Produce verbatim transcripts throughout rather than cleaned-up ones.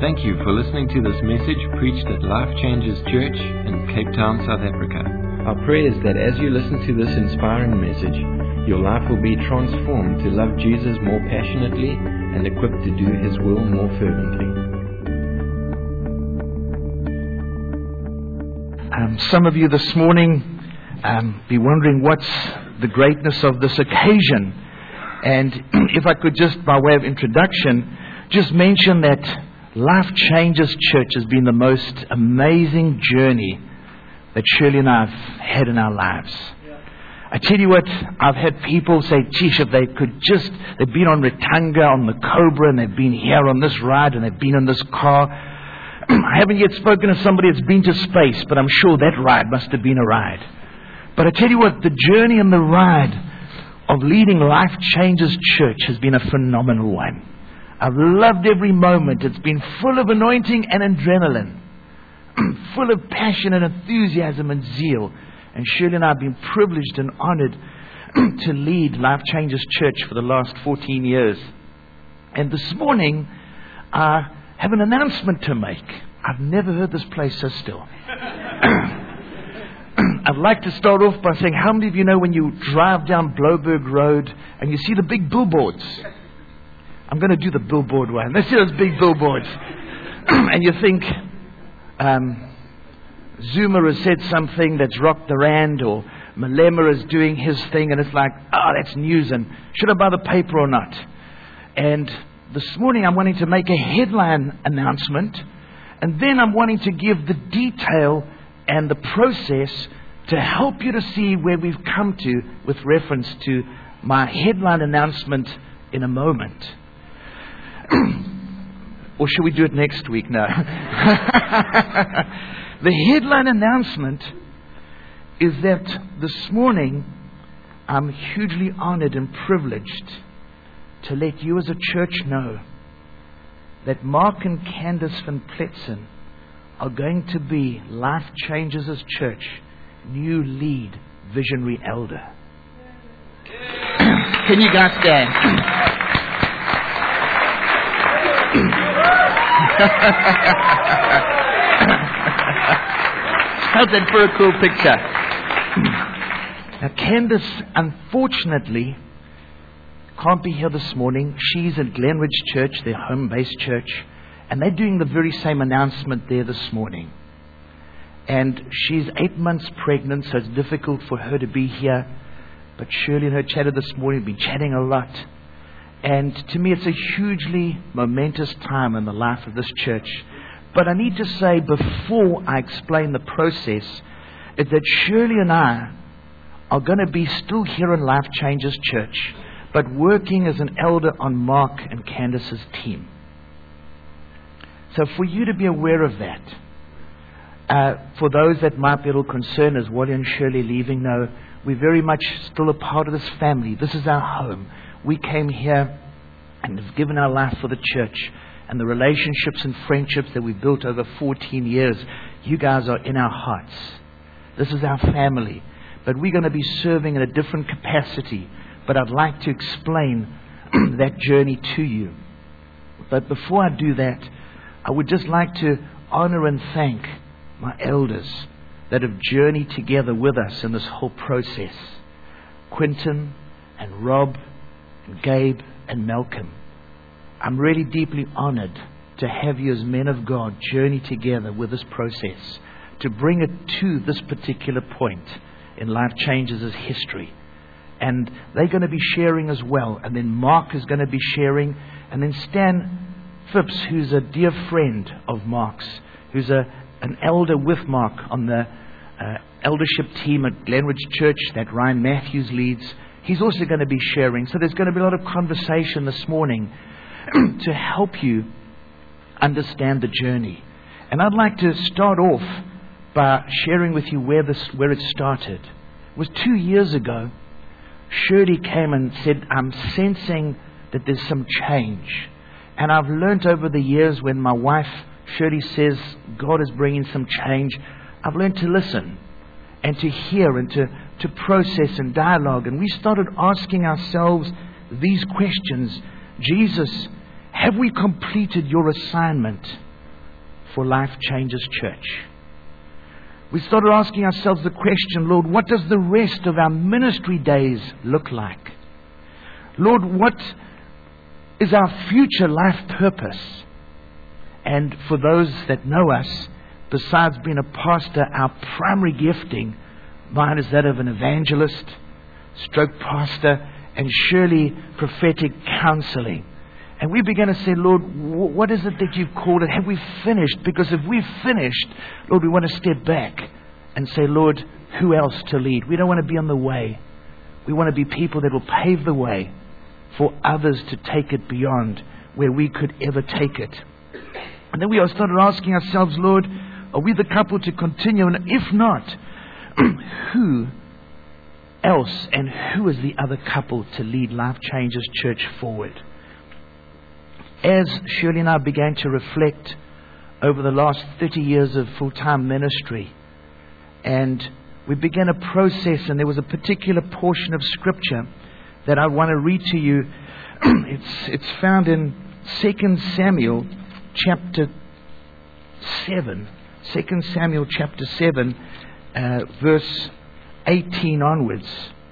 Thank you for listening to this message preached at Life Changes Church in Cape Town, South Africa. Our prayer is that as you listen to this inspiring message, your life will be transformed to love Jesus more passionately and equipped to do His will more fervently. Um, some of you this morning um, be wondering what's the greatness of this occasion. And if I could just, by way of introduction, just mention that Life Changes Church has been the most amazing journey that Shirley and I have had in our lives. I tell you what, I've had people say, geez, if they could just, they've been on Retanga, on the Cobra, and they've been here on this ride, and they've been in this car. I haven't yet spoken to somebody that's been to space, but I'm sure that ride must have been a ride. But I tell you what, the journey and the ride of leading Life Changes Church has been a phenomenal one. I've loved every moment. It's been full of anointing and adrenaline, full of passion and enthusiasm and zeal. And Shirley and I have been privileged and honored to lead Life Changes Church for the last fourteen years. And this morning, I have an announcement to make. I've never heard this place so still. I'd like to start off by saying, how many of you know when you drive down Bloberg Road and you see the big billboards? I'm going to do the billboard one. Let's see those big billboards. And you think, um, Zuma has said something that's rocked the rand, or Malema is doing his thing, and it's like, oh, that's news, and should I buy the paper or not? And this morning I'm wanting to make a headline announcement, and then I'm wanting to give the detail and the process to help you to see where we've come to with reference to my headline announcement in a moment. Or should we do it next week? No. The headline announcement is that this morning I'm hugely honored and privileged to let you as a church know that Mark and Candace van Pletsen are going to be Life Changes as Church new lead visionary elder. Can you guys stand? How's that for a cool picture? Now, Candace, unfortunately, can't be here this morning. She's at Glenridge Church, their home-based church, and they're doing the very same announcement there this morning. And she's eight months pregnant, so it's difficult for her to be here. But Shirley and her chatted this morning, have been chatting a lot. And to me, it's a hugely momentous time in the life of this church. But I need to say, before I explain the process, is that Shirley and I are going to be still here in Life Changes Church, but working as an elder on Mark and Candace's team. So for you to be aware of that, uh, for those that might be a little concerned as Wally and Shirley leaving, no, we're very much still a part of this family. This is our home. We came here and have given our life for the church, and the relationships and friendships that we've built over fourteen years, you guys are in our hearts. This is our family. But we're going to be serving in a different capacity. But I'd like to explain that journey to you. But before I do that, I would just like to honor and thank my elders that have journeyed together with us in this whole process. Quinton and Rob and Gabe and Malcolm. I'm really deeply honored to have you as men of God journey together with this process to bring it to this particular point in Life Changes as history. And they're going to be sharing as well. And then Mark is going to be sharing. And then Stan Phipps, who's a dear friend of Mark's, who's a an elder with Mark on the uh, eldership team at Glenridge Church that Ryan Matthews leads. He's also going to be sharing. So there's going to be a lot of conversation this morning to help you understand the journey. And I'd like to start off by sharing with you where this where it started. It was two years ago. Shirley came and said, I'm sensing that there's some change. And I've learned over the years when my wife, Shirley, says God is bringing some change, I've learned to listen and to hear and to, to process and dialogue. And we started asking ourselves these questions. Jesus, have we completed your assignment for Life Changes Church. We started asking ourselves the question, Lord, what does the rest of our ministry days look like? Lord, what is our future life purpose? And for those that know us, besides being a pastor, our primary gifting, mine is that of an evangelist, stroke pastor, and surely prophetic counseling. And we began to say, Lord, what is it that you've called it? Have we finished? Because if we've finished, Lord, we want to step back and say, Lord, who else to lead? We don't want to be on the way. We want to be people that will pave the way for others to take it beyond where we could ever take it. And then we all started asking ourselves, Lord, are we the couple to continue? And if not, who else and who is the other couple to lead Life Changes Church forward? As Shirley and I began to reflect over the last thirty years of full-time ministry, and we began a process, and there was a particular portion of Scripture that I want to read to you. It's, it's found in Second Samuel chapter seven. Second Samuel chapter seven, uh, verse eighteen onwards.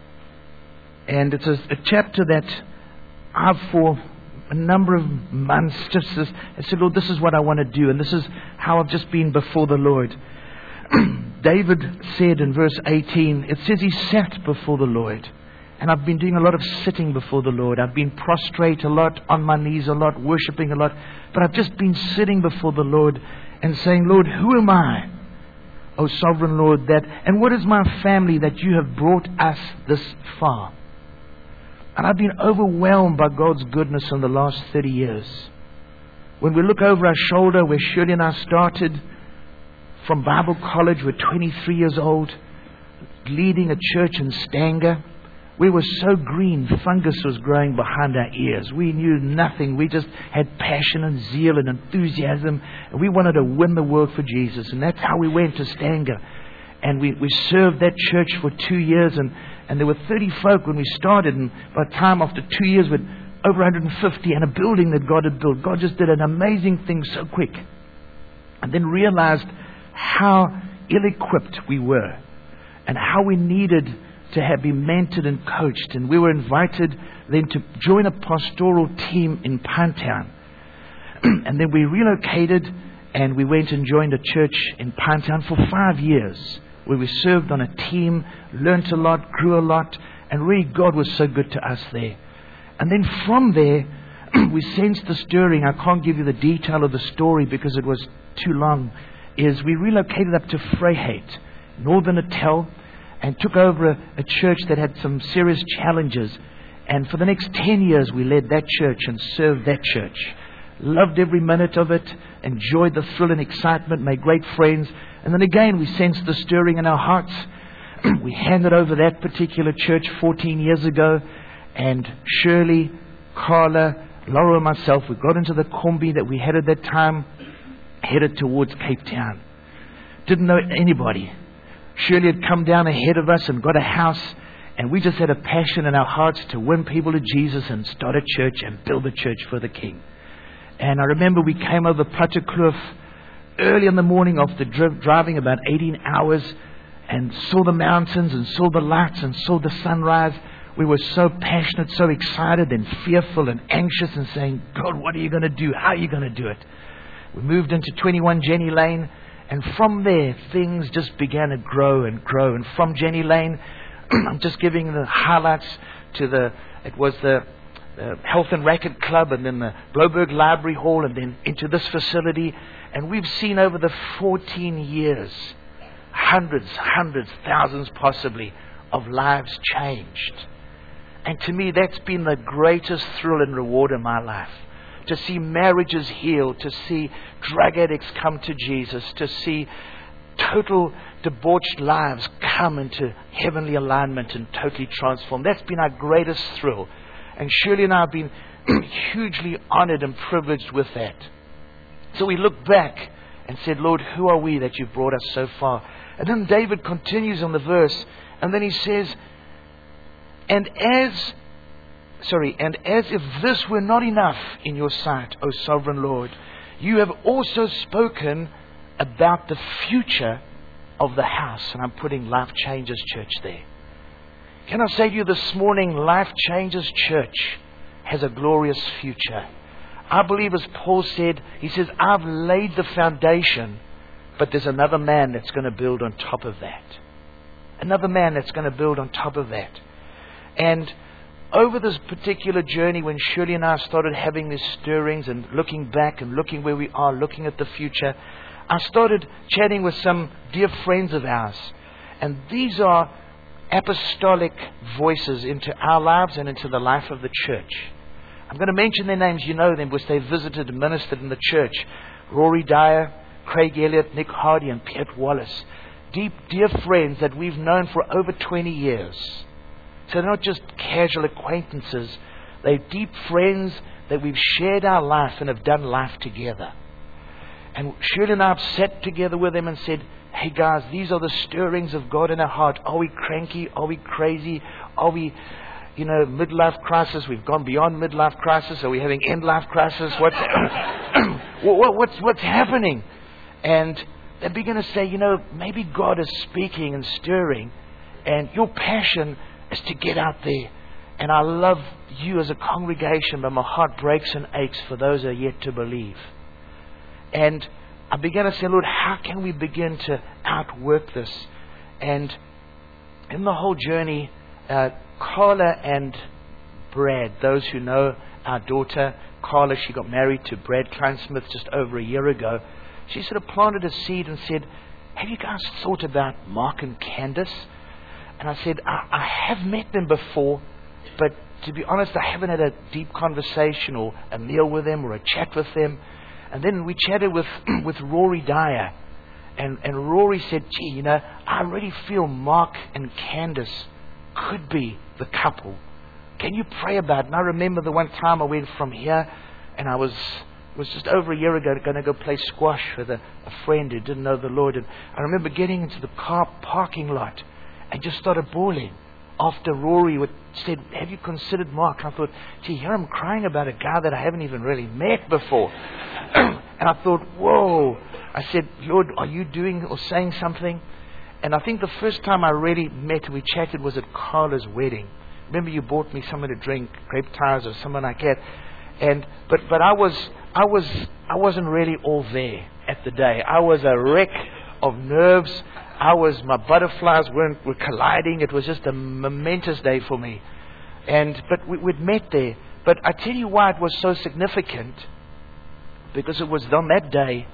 And it's a, a chapter that I've for a number of months just as, I said, Lord, this is what I want to do, and this is how I've just been before the Lord. David said in verse eighteen, it says he sat before the Lord. And I've been doing a lot of sitting before the Lord. I've been prostrate a lot, on my knees a lot, worshipping a lot. But I've just been sitting before the Lord and saying, Lord, who am I, O sovereign Lord, that, and what is my family that you have brought us this far? And I've been overwhelmed by God's goodness in the last thirty years. When we look over our shoulder where Shirley and I started from Bible college, we're twenty-three years old, leading a church in Stanger. We were so green, fungus was growing behind our ears. We knew nothing. We just had passion and zeal and enthusiasm. And we wanted to win the world for Jesus. And that's how we went to Stanger. And we, we served that church for two years. And, and there were thirty folk when we started. And by the time after two years, we had over one hundred fifty and a building that God had built. God just did an amazing thing so quick. And then realized how ill-equipped we were. And how we needed to have been mentored and coached. And we were invited then to join a pastoral team in Pinetown. And then we relocated and we went and joined a church in Pinetown for five years where we served on a team, learnt a lot, grew a lot, and really God was so good to us there. And then from there we sensed the stirring. I can't give you the detail of the story because it was too long. Is we relocated up to Vryheid, Northern Natal, and took over a, a church that had some serious challenges. And for the next ten years, we led that church and served that church. Loved every minute of it, enjoyed the thrill and excitement, made great friends. And then again, we sensed the stirring in our hearts. We handed over that particular church fourteen years ago. And Shirley, Carla, Laura and myself, we got into the combi that we had at that time, headed towards Cape Town. Didn't know anybody. Shirley had come down ahead of us and got a house, and we just had a passion in our hearts to win people to Jesus and start a church and build a church for the King. And I remember we came over Plattekloof early in the morning after dri- driving about eighteen hours and saw the mountains and saw the lights and saw the sunrise. We were so passionate, so excited and fearful and anxious and saying, God, what are you going to do? How are you going to do it? We moved into twenty-one Jenny Lane. And from there, things just began to grow and grow. And from Jenny Lane, I'm just giving the highlights to the, it was the, the Health and Racket Club, and then the Bloberg Library Hall, and then into this facility. And we've seen over the fourteen years, hundreds, hundreds, thousands possibly, of lives changed. And to me, that's been the greatest thrill and reward in my life. To see marriages healed, to see drug addicts come to Jesus, to see total debauched lives come into heavenly alignment and totally transformed. That's been our greatest thrill. And Shirley and I have been hugely honored and privileged with that. So we looked back and said, Lord, who are we that you've brought us so far? And then David continues on the verse, and then he says, and as Sorry, and as if this were not enough in your sight, O sovereign Lord, you have also spoken about the future of the house. And I'm putting Life Changes Church there. Can I say to you this morning, Life Changes Church has a glorious future. I believe, as Paul said, he says, I've laid the foundation, but there's another man that's going to build on top of that. Another man that's going to build on top of that. And over this particular journey, when Shirley and I started having these stirrings and looking back and looking where we are, looking at the future, I started chatting with some dear friends of ours. And these are apostolic voices into our lives and into the life of the church. I'm going to mention their names. You know them because they visited and ministered in the church. Rory Dyer, Craig Elliott, Nick Hardy, and Piet Wallace. Deep, dear friends that we've known for over twenty years. So they're not just casual acquaintances. They're deep friends that we've shared our life and have done life together. And Shirley and I have sat together with them and said, hey guys, these are the stirrings of God in our heart. Are we cranky? Are we crazy? Are we, you know, midlife crisis? We've gone beyond midlife crisis. Are we having end life crisis? What's, what, what's, what's happening? And they begin to say, you know, maybe God is speaking and stirring, and your passion is to get out there. And I love you as a congregation, but my heart breaks and aches for those that are yet to believe. And I began to say, Lord, how can we begin to outwork this? And in the whole journey, uh, Carla and Brad, those who know our daughter, Carla, she got married to Brad Kleinsmith just over a year ago. She sort of planted a seed and said, have you guys thought about Mark and Candace? And I said, I, I have met them before, but to be honest, I haven't had a deep conversation or a meal with them or a chat with them. And then we chatted with with Rory Dyer. And, and Rory said, gee, you know, I really feel Mark and Candace could be the couple. Can you pray about it? And I remember the one time I went from here, and I was... It was just over a year ago, going to go play squash with a, a friend who didn't know the Lord. And I remember getting into the car parking lot and just started bawling after Rory would, said, have you considered Mark? And I thought, gee, here I'm crying about a guy that I haven't even really met before. And I thought, whoa. I said, Lord, are you doing or saying something? And I think the first time I really met, we chatted, was at Carla's wedding. Remember you bought me something to drink, grape tires or something like that. And but but I was I was I wasn't really all there at the day. I was a wreck of nerves. I was my butterflies weren't were colliding. It was just a momentous day for me. And but we, we'd met there. But I tell you why it was so significant, because it was on that day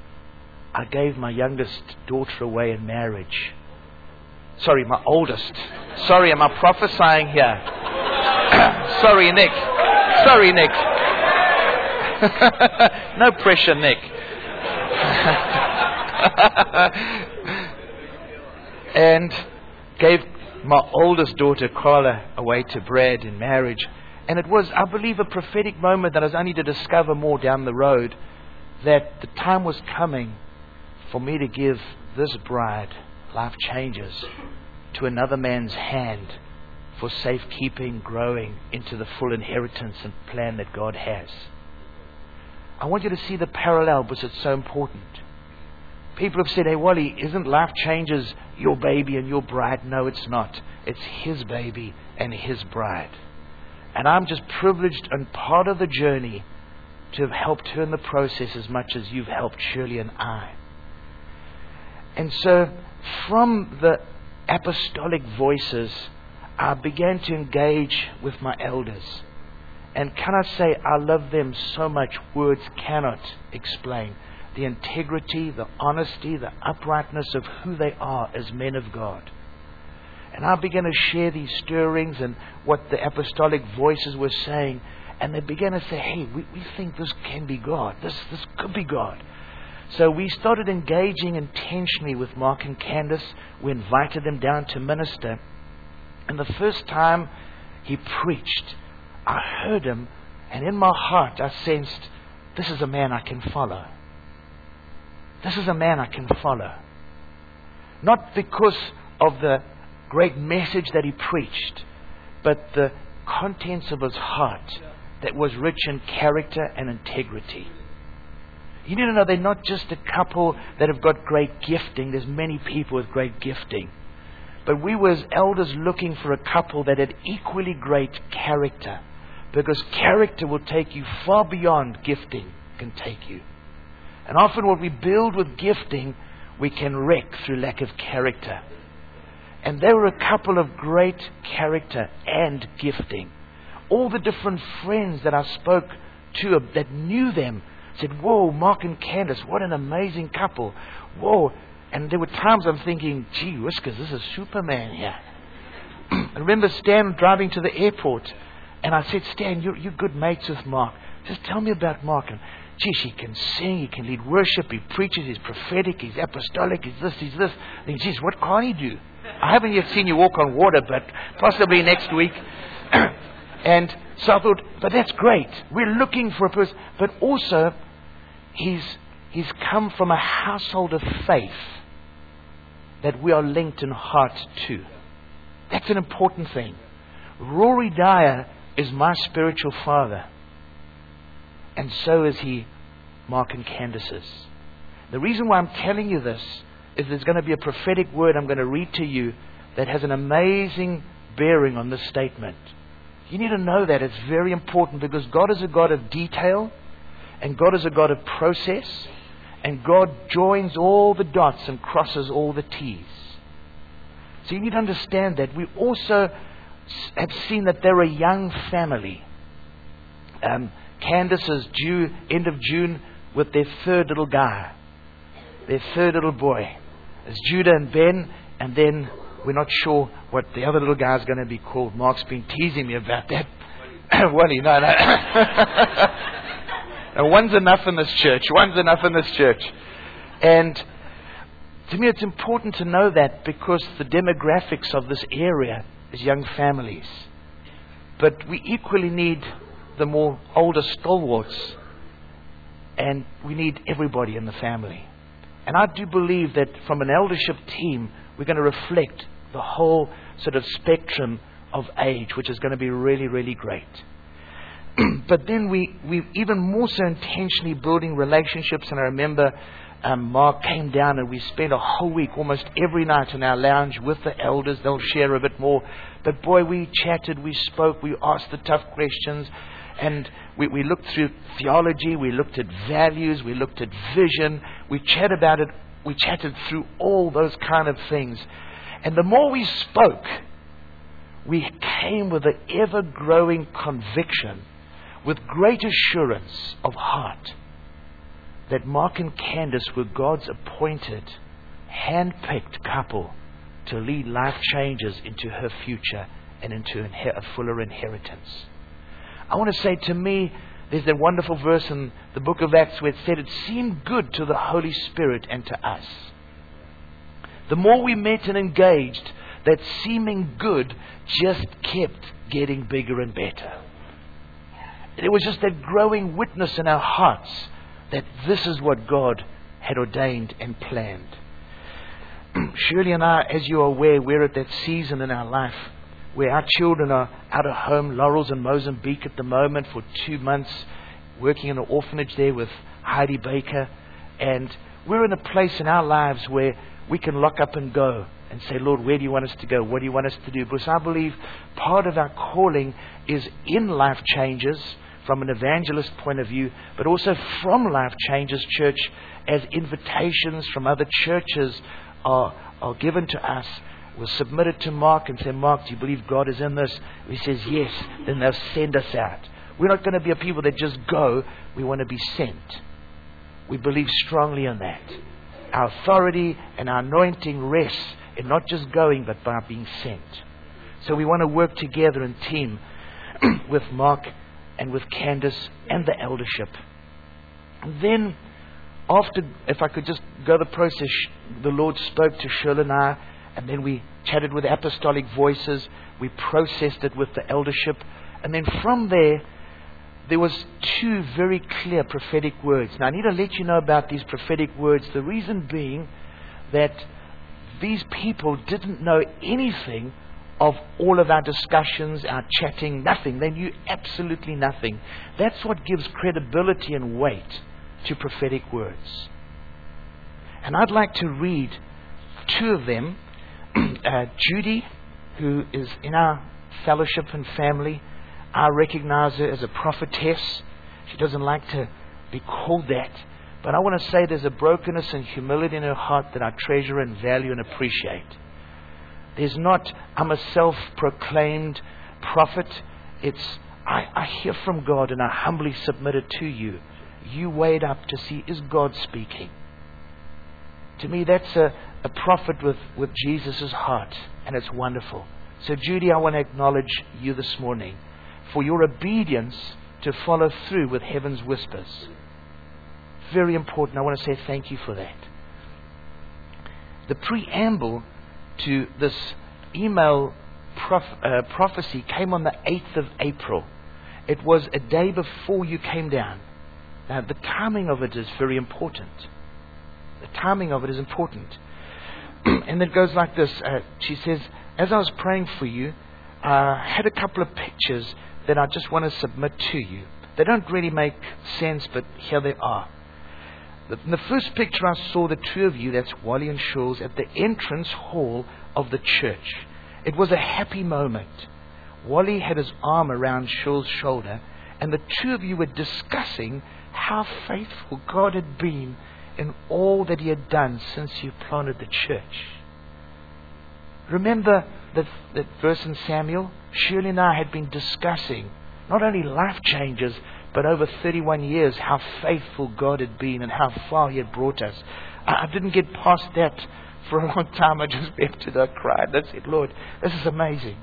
I gave my youngest daughter away in marriage. Sorry, my oldest. Sorry, am I prophesying here? Sorry, Nick. Sorry, Nick. No pressure, Nick. And gave my oldest daughter, Carla, away to Brad in marriage. And it was, I believe, a prophetic moment that I was only to discover more down the road, that the time was coming for me to give this bride, Life Changes, to another man's hand for safekeeping, growing into the full inheritance and plan that God has. I want you to see the parallel because it's so important. People have said, hey, Wally, isn't Life Changes your baby and your bride? No, it's not. It's his baby and his bride. And I'm just privileged and part of the journey to have helped her in the process as much as you've helped Shirley and I. And so from the apostolic voices, I began to engage with my elders. And can I say, I love them so much, words cannot explain. The integrity, the honesty, the uprightness of who they are as men of God. And I began to share these stirrings and what the apostolic voices were saying. And they began to say, hey, we, we think this can be God. This, this could be God. So we started engaging intentionally with Mark and Candace. We invited them down to minister. And the first time he preached, I heard him, and in my heart I sensed, this is a man I can follow. This is a man I can follow. Not because of the great message that he preached, but the contents of his heart that was rich in character and integrity. You need to know they're not just a couple that have got great gifting. There's many people with great gifting. But we were as elders looking for a couple that had equally great character. Because character will take you far beyond gifting can take you. And often what we build with gifting, we can wreck through lack of character. And they were a couple of great character and gifting. All the different friends that I spoke to that knew them said, whoa, Mark and Candace, what an amazing couple. Whoa. And there were times I'm thinking, gee whiskers, this is Superman here. I remember Stan driving to the airport, and I said, Stan, you're, you're good mates with Mark. Just tell me about Mark. And geez, he can sing, he can lead worship, he preaches, he's prophetic, he's apostolic, he's this, he's this. I think, geez, what can't he do? I haven't yet seen you walk on water, but possibly next week. And so I thought, but that's great. We're looking for a person. But also, he's, he's come from a household of faith that we are linked in heart to. That's an important thing. Rory Dyer is my spiritual father. And so is he Mark and Candace's. The reason why I'm telling you this is there's going to be a prophetic word I'm going to read to you that has an amazing bearing on this statement. You need to know that. It's very important because God is a God of detail and God is a God of process and God joins all the dots and crosses all the T's. So you need to understand that. We also have seen that they're a young family. Um, Candace is due end of June with their third little guy, their third little boy. It's Judah and Ben, and then we're not sure what the other little guy's going to be called. Mark's been teasing me about that. Wally, no, no. Now, one's enough in this church. One's enough in this church. And to me, it's important to know that because the demographics of this area is young families. But we equally need the more older stalwarts, and we need everybody in the family. And I do believe that from an eldership team, we're going to reflect the whole sort of spectrum of age, which is going to be really, really great. But then we, we've even more so intentionally building relationships. And I remember um, Mark came down and we spent a whole week, almost every night in our lounge with the elders. They'll share a bit more. But boy, we chatted, we spoke, we asked the tough questions. And we, we looked through theology, we looked at values, we looked at vision. We chatted about it, we chatted through all those kind of things. And the more we spoke, we came with an ever-growing conviction, with great assurance of heart, that Mark and Candace were God's appointed, hand-picked couple to lead life changes into her future and into a fuller inheritance. I want to say, to me, there's that wonderful verse in the book of Acts where it said it seemed good to the Holy Spirit and to us. The more we met and engaged, that seeming good just kept getting bigger and better. There was just that growing witness in our hearts that this is what God had ordained and planned. Shirley and I, as you are aware, we're at that season in our life where our children are out of home. Laurel's in Mozambique at the moment for two months, working in an orphanage there with Heidi Baker. And we're in a place in our lives where we can lock up and go and say, Lord, where do you want us to go? What do you want us to do? Because I believe part of our calling is in Life Changes from an evangelist point of view, but also from Life Changes Church as invitations from other churches are, are given to us. We'll submit it to Mark and say, Mark, do you believe God is in this? If he says yes, then they'll send us out. We're not going to be a people that just go. We want to be sent. We believe strongly in that. Our authority and our anointing rests in not just going, but by being sent. So we want to work together in team with Mark and with Candace and the eldership. And then after, if I could just go the process, the Lord spoke to Shirley and I, and then we chatted with apostolic voices. We processed it with the eldership. And then from there, there was two very clear prophetic words. Now, I need to let you know about these prophetic words. The reason being that these people didn't know anything of all of our discussions, our chatting, nothing. They knew absolutely nothing. That's what gives credibility and weight to prophetic words. And I'd like to read two of them. uh, Judy, who is in our fellowship and family, I recognize her as a prophetess. She doesn't like to be called that. But I want to say there's a brokenness and humility in her heart that I treasure and value and appreciate. There's not, I'm a self-proclaimed prophet. It's, I, I hear from God and I humbly submit it to you. You weigh it up to see, is God speaking? To me, that's a, a prophet with, with Jesus' heart, and it's wonderful. So, Judy, I want to acknowledge you this morning for your obedience to follow through with heaven's whispers. Very important. I want to say thank you for that. The preamble to this email prof- uh, prophecy came on the eighth of April. It was a day before you came down. Now, the timing of it is very important. The timing of it is important. And it goes like this. Uh, she says, as I was praying for you, I had a couple of pictures that I just want to submit to you. They don't really make sense, but here they are. The, in the first picture I saw the two of you, that's Wally and Shulz, at the entrance hall of the church. It was a happy moment. Wally had his arm around Shulz's shoulder, and the two of you were discussing how faithful God had been in all that He had done since you planted the church. Remember that, that verse in Samuel? Shirley and I had been discussing not only life changes, but over thirty-one years, how faithful God had been and how far He had brought us. I, I didn't get past that for a long time. I just wept to the cried. I said, Lord, this is amazing.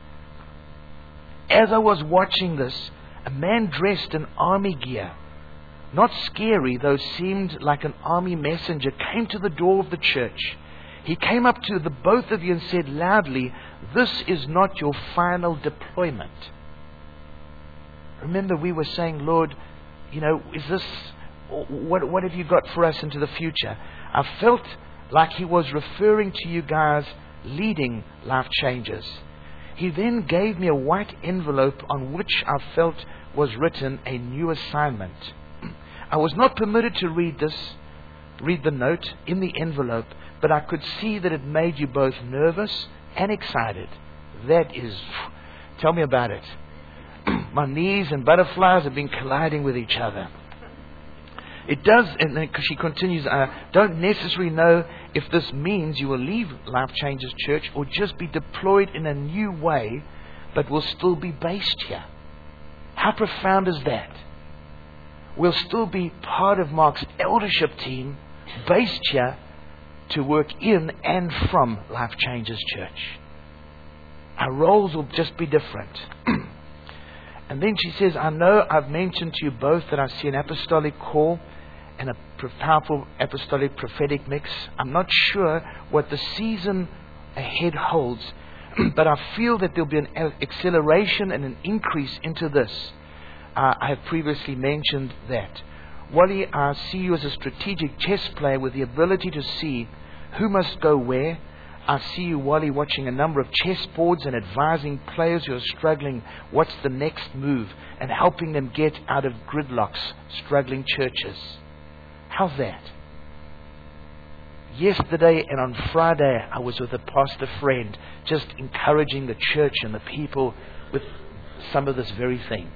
As I was watching this, a man dressed in army gear, not scary, though seemed like an army messenger, came to the door of the church. He came up to the both of you and said loudly, this is not your final deployment. Remember, we were saying, Lord, you know, is this, what, what have you got for us into the future? I felt like He was referring to you guys leading life changes. He then gave me a white envelope on which I felt was written a new assignment. I was not permitted to read this, read the note in the envelope, but I could see that it made you both nervous and excited. That is, tell me about it. My knees and butterflies have been colliding with each other. It does, and then she continues, I don't necessarily know if this means you will leave Life Changes Church or just be deployed in a new way, but will still be based here. How profound is that? We'll still be part of Mark's eldership team, based here to work in and from Life Changes Church. Our roles will just be different. And then she says, I know I've mentioned to you both that I see an apostolic call and a powerful apostolic prophetic mix. I'm not sure what the season ahead holds, but I feel that there'll be an acceleration and an increase into this. Uh, I have previously mentioned that. Wally, I see you as a strategic chess player with the ability to see who must go where. I see you, Wally, watching a number of chessboards and advising players who are struggling what's the next move and helping them get out of gridlocks, struggling churches. How's that? Yesterday and on Friday, I was with a pastor friend just encouraging the church and the people with some of this very thing.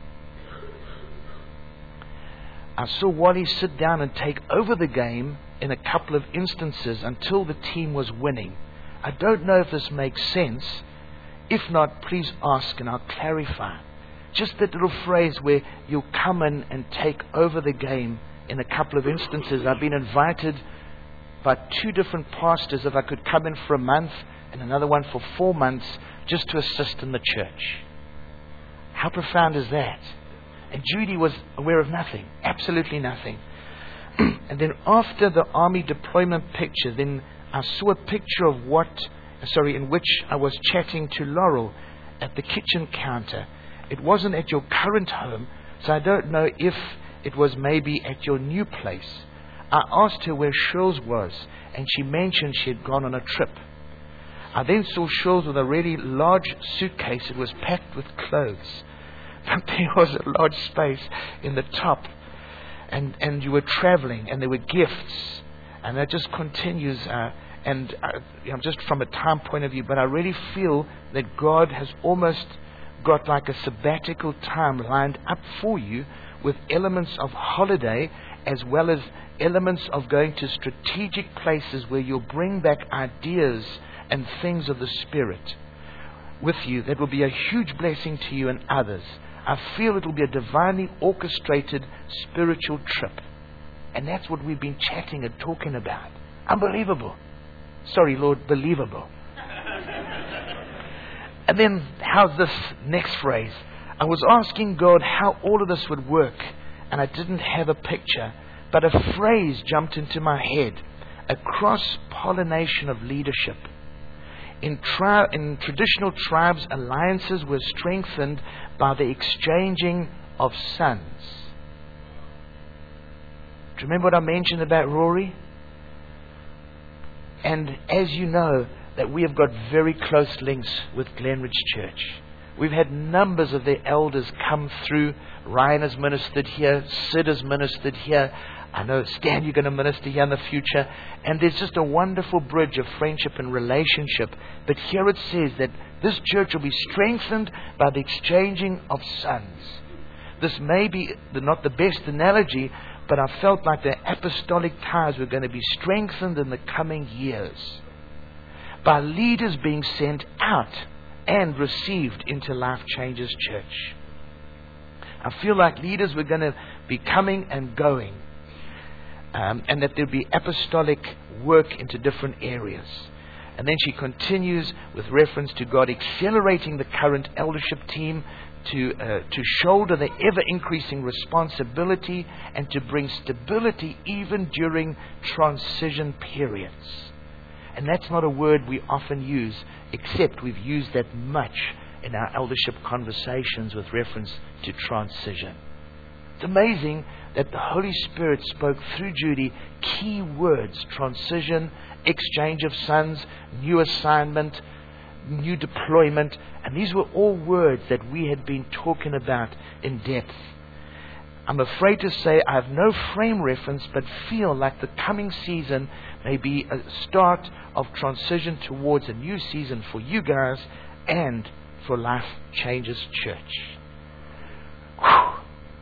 I saw Wally sit down and take over the game in a couple of instances until the team was winning. I don't know if this makes sense. If not, please ask and I'll clarify. Just that little phrase where you'll come in and take over the game in a couple of instances. I've been invited by two different pastors if I could come in for a month and another one for four months just to assist in the church. How profound is that? And Judy was aware of nothing, absolutely nothing. And then after the army deployment picture, then I saw a picture of what, sorry, in which I was chatting to Laurel at the kitchen counter. It wasn't at your current home, so I don't know if it was maybe at your new place. I asked her where Shirl's was, and she mentioned she had gone on a trip. I then saw Shirl's with a really large suitcase. It was packed with clothes, but there was a large space in the top. and, and you were traveling, and there were gifts, and that just continues, uh, and uh, you know, just from a time point of view, but I really feel that God has almost got like a sabbatical time lined up for you, with elements of holiday as well as elements of going to strategic places where you'll bring back ideas and things of the Spirit with you that will be a huge blessing to you and others. I feel it will be a divinely orchestrated spiritual trip. And that's what we've been chatting and talking about. Unbelievable. Sorry, Lord, believable. And then, how's this next phrase? I was asking God how all of this would work, and I didn't have a picture, but a phrase jumped into my head. A cross-pollination of leadership. In, tri- in traditional tribes, alliances were strengthened by the exchanging of sons. Do you remember what I mentioned about Rory? And as you know, that we have got very close links with Glenridge Church. We've had numbers of their elders come through. Ryan has ministered here. Sid has ministered here. I know, Stan, you're going to minister here in the future. And there's just a wonderful bridge of friendship and relationship. But here it says that this church will be strengthened by the exchanging of sons. This may be the, not the best analogy, but I felt like the apostolic ties were going to be strengthened in the coming years by leaders being sent out and received into Life Changes Church. I feel like leaders were going to be coming and going. Um, and that there will be apostolic work into different areas. And then she continues with reference to God accelerating the current eldership team to uh, to shoulder the ever-increasing responsibility and to bring stability even during transition periods. And that's not a word we often use, except we've used that much in our eldership conversations with reference to transition. It's amazing that the Holy Spirit spoke through Judy key words: transition, exchange of sons, new assignment, new deployment. And these were all words that we had been talking about in depth. I'm afraid to say I have no frame reference, but feel like the coming season may be a start of transition towards a new season for you guys and for Life Changes Church. Whew.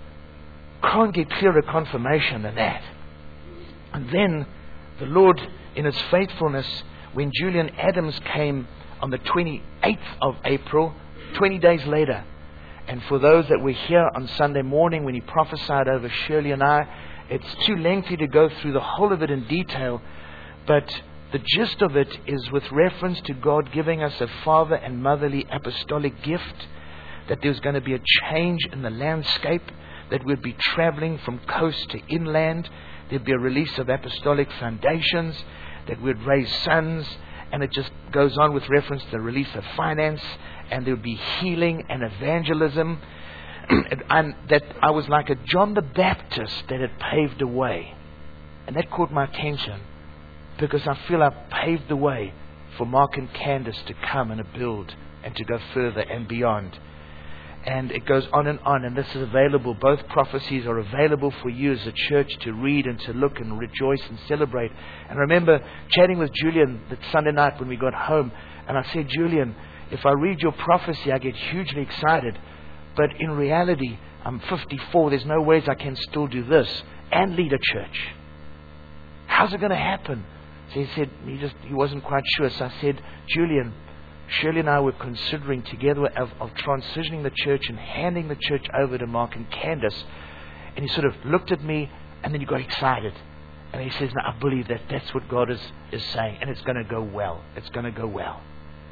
Can't get clearer confirmation than that. And then the Lord, in His faithfulness, when Julian Adams came on the twenty-eighth of April, twenty days later, and for those that were here on Sunday morning when he prophesied over Shirley and I, it's too lengthy to go through the whole of it in detail, but the gist of it is with reference to God giving us a father and motherly apostolic gift, that there's going to be a change in the landscape, that we'd be traveling from coast to inland. There'd be a release of apostolic foundations, that we'd raise sons, and it just goes on with reference to the release of finance, and there would be healing and evangelism. and, and that I was like a John the Baptist that had paved the way. And that caught my attention, because I feel I've paved the way for Mark and Candace to come and to build and to go further and beyond. And it goes on and on, and this is available. Both prophecies are available for you as a church to read and to look and rejoice and celebrate. And I remember chatting with Julian that Sunday night when we got home, and I said, Julian, if I read your prophecy, I get hugely excited. But in reality, I'm fifty-four. There's no ways I can still do this and lead a church. How's it going to happen? So he said, he just he wasn't quite sure. So I said, Julian, Shirley and I were considering together of, of transitioning the church and handing the church over to Mark and Candace. And he sort of looked at me, and then he got excited. And he says, no, I believe that that's what God is, is saying. And it's going to go well. It's going to go well.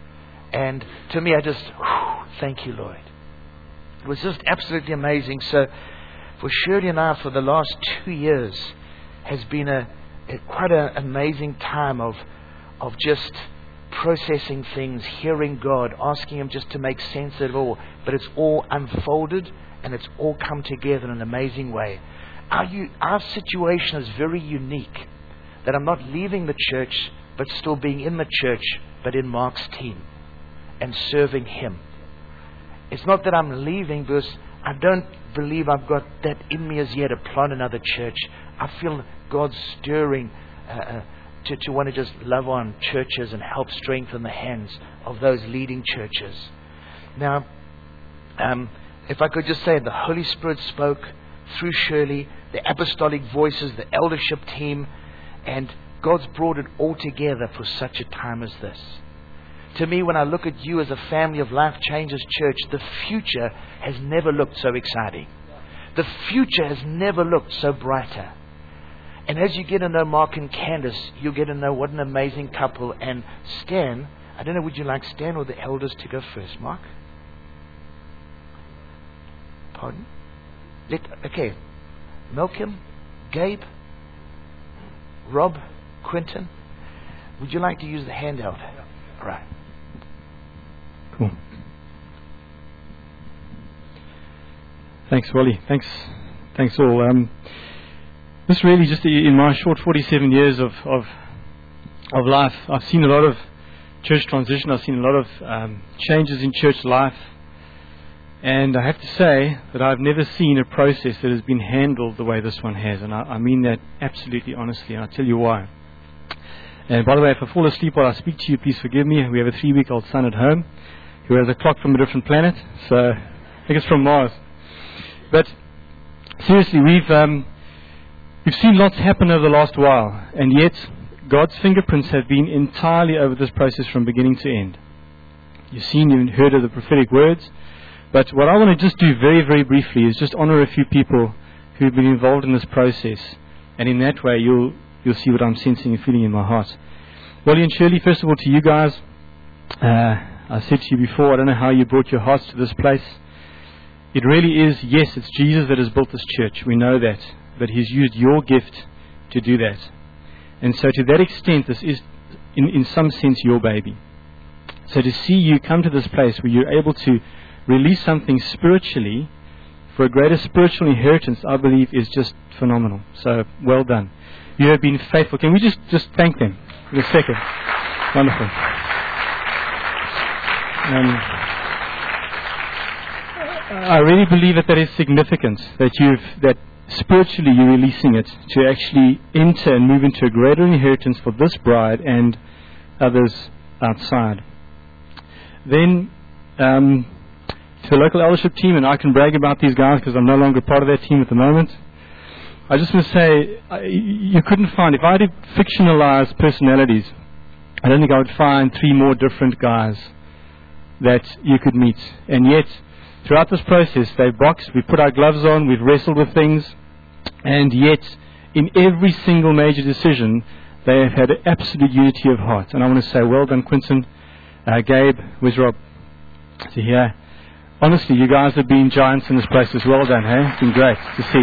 And to me, I just, whew, thank you, Lord. It was just absolutely amazing. So for Shirley and I, for the last two years, has been a, a quite an amazing time of of just processing things, hearing God, asking Him just to make sense of it all. But it's all unfolded, and it's all come together in an amazing way. Our, our situation is very unique, that I'm not leaving the church, but still being in the church, but in Mark's team and serving Him. It's not that I'm leaving, because I don't believe I've got that in me as yet to plant another church. I feel God stirring uh, uh, to, to want to just love on churches and help strengthen the hands of those leading churches. Now, um, if I could just say, the Holy Spirit spoke through Shirley, the apostolic voices, the eldership team, and God's brought it all together for such a time as this. To me, when I look at you as a family of Life Changers Church, the future has never looked so exciting. The future has never looked so brighter. And as you get to know Mark and Candace, you'll get to know what an amazing couple. And Stan, I don't know, would you like Stan or the elders to go first? Mark? Pardon? Let, okay. Malcolm, Gabe, Rob, Quentin, would you like to use the handout? All right. Cool. Thanks, Wally. Thanks, thanks all. Um, this really just in my short forty-seven years of, of of life, I've seen a lot of church transition. I've seen a lot of um, changes in church life, and I have to say that I've never seen a process that has been handled the way this one has, and I, I mean that absolutely honestly. And I'll tell you why. And by the way, if I fall asleep while I speak to you, please forgive me. We have a three-week-old son at home who has a clock from a different planet, so I think it's from Mars. But seriously, we've um, we've seen lots happen over the last while, and yet God's fingerprints have been entirely over this process from beginning to end. You've seen and heard of the prophetic words, but what I want to just do very, very briefly is just honor a few people who've been involved in this process, and in that way you'll you'll see what I'm sensing and feeling in my heart. Wally and Shirley, first of all, to you guys, uh, I said to you before, I don't know how you brought your hearts to this place. It really is, yes, it's Jesus that has built this church. We know that. But He's used your gift to do that. And so to that extent, this is, in, in some sense, your baby. So to see you come to this place where you're able to release something spiritually for a greater spiritual inheritance, I believe, is just phenomenal. So, well done. You have been faithful. Can we just, just thank them for a second? Wonderful. Um, I really believe that that is significant, that you've, that spiritually you're releasing it to actually enter and move into a greater inheritance for this bride and others outside. Then, um, to the local eldership team, and I can brag about these guys because I'm no longer part of that team at the moment. I just want to say, I, you couldn't find, if I had to fictionalize personalities, I don't think I would find three more different guys that you could meet. And yet, throughout this process, they've boxed, we've put our gloves on, we've wrestled with things, and yet, in every single major decision, they have had absolute unity of heart. And I want to say, well done, Quentin, uh, Gabe, where's Rob? So here, honestly, you guys have been giants in this process. Well done, hey? It's been great to see.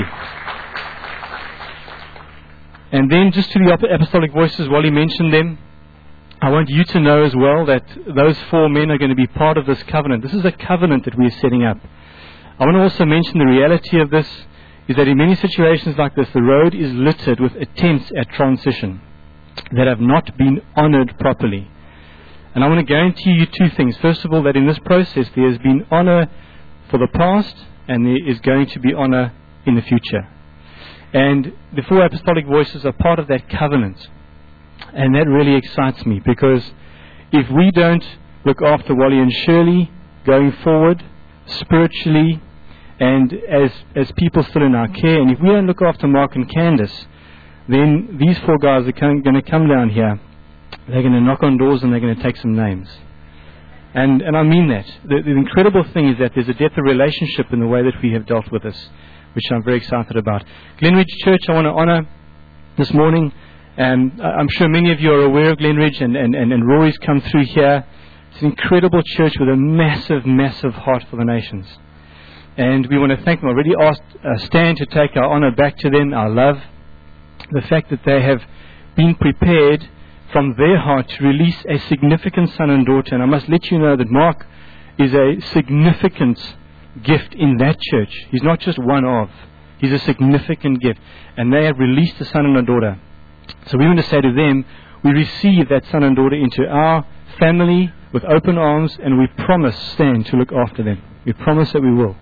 And then, just to the apostolic voices, Wally mentioned them, I want you to know as well that those four men are going to be part of this covenant. This is a covenant that we are setting up. I want to also mention the reality of this is that in many situations like this, the road is littered with attempts at transition that have not been honored properly. And I want to guarantee you two things. First of all, that in this process there has been honor for the past and there is going to be honor in the future. And the four apostolic voices are part of that covenant. And that really excites me, because if we don't look after Wally and Shirley going forward, spiritually, and as as people still in our care, and if we don't look after Mark and Candace, then these four guys are going to come down here. They're going to knock on doors and they're going to take some names. And and I mean that. The, the incredible thing is that there's a depth of relationship in the way that we have dealt with this, which I'm very excited about. Glenridge Church, I want to honor this morning. And I'm sure many of you are aware of Glenridge, and, and, and, and Rory's come through here. It's an incredible church with a massive, massive heart for the nations. And we want to thank them. I already asked uh, Stan to take our honor back to them, our love. The fact that they have been prepared from their heart to release a significant son and daughter. And I must let you know that Mark is a significant gift in that church. He's not just one of. He's a significant gift. And they have released a son and a daughter. So we want to say to them, we receive that son and daughter into our family with open arms, and we promise, Stan, to look after them. We promise that we will.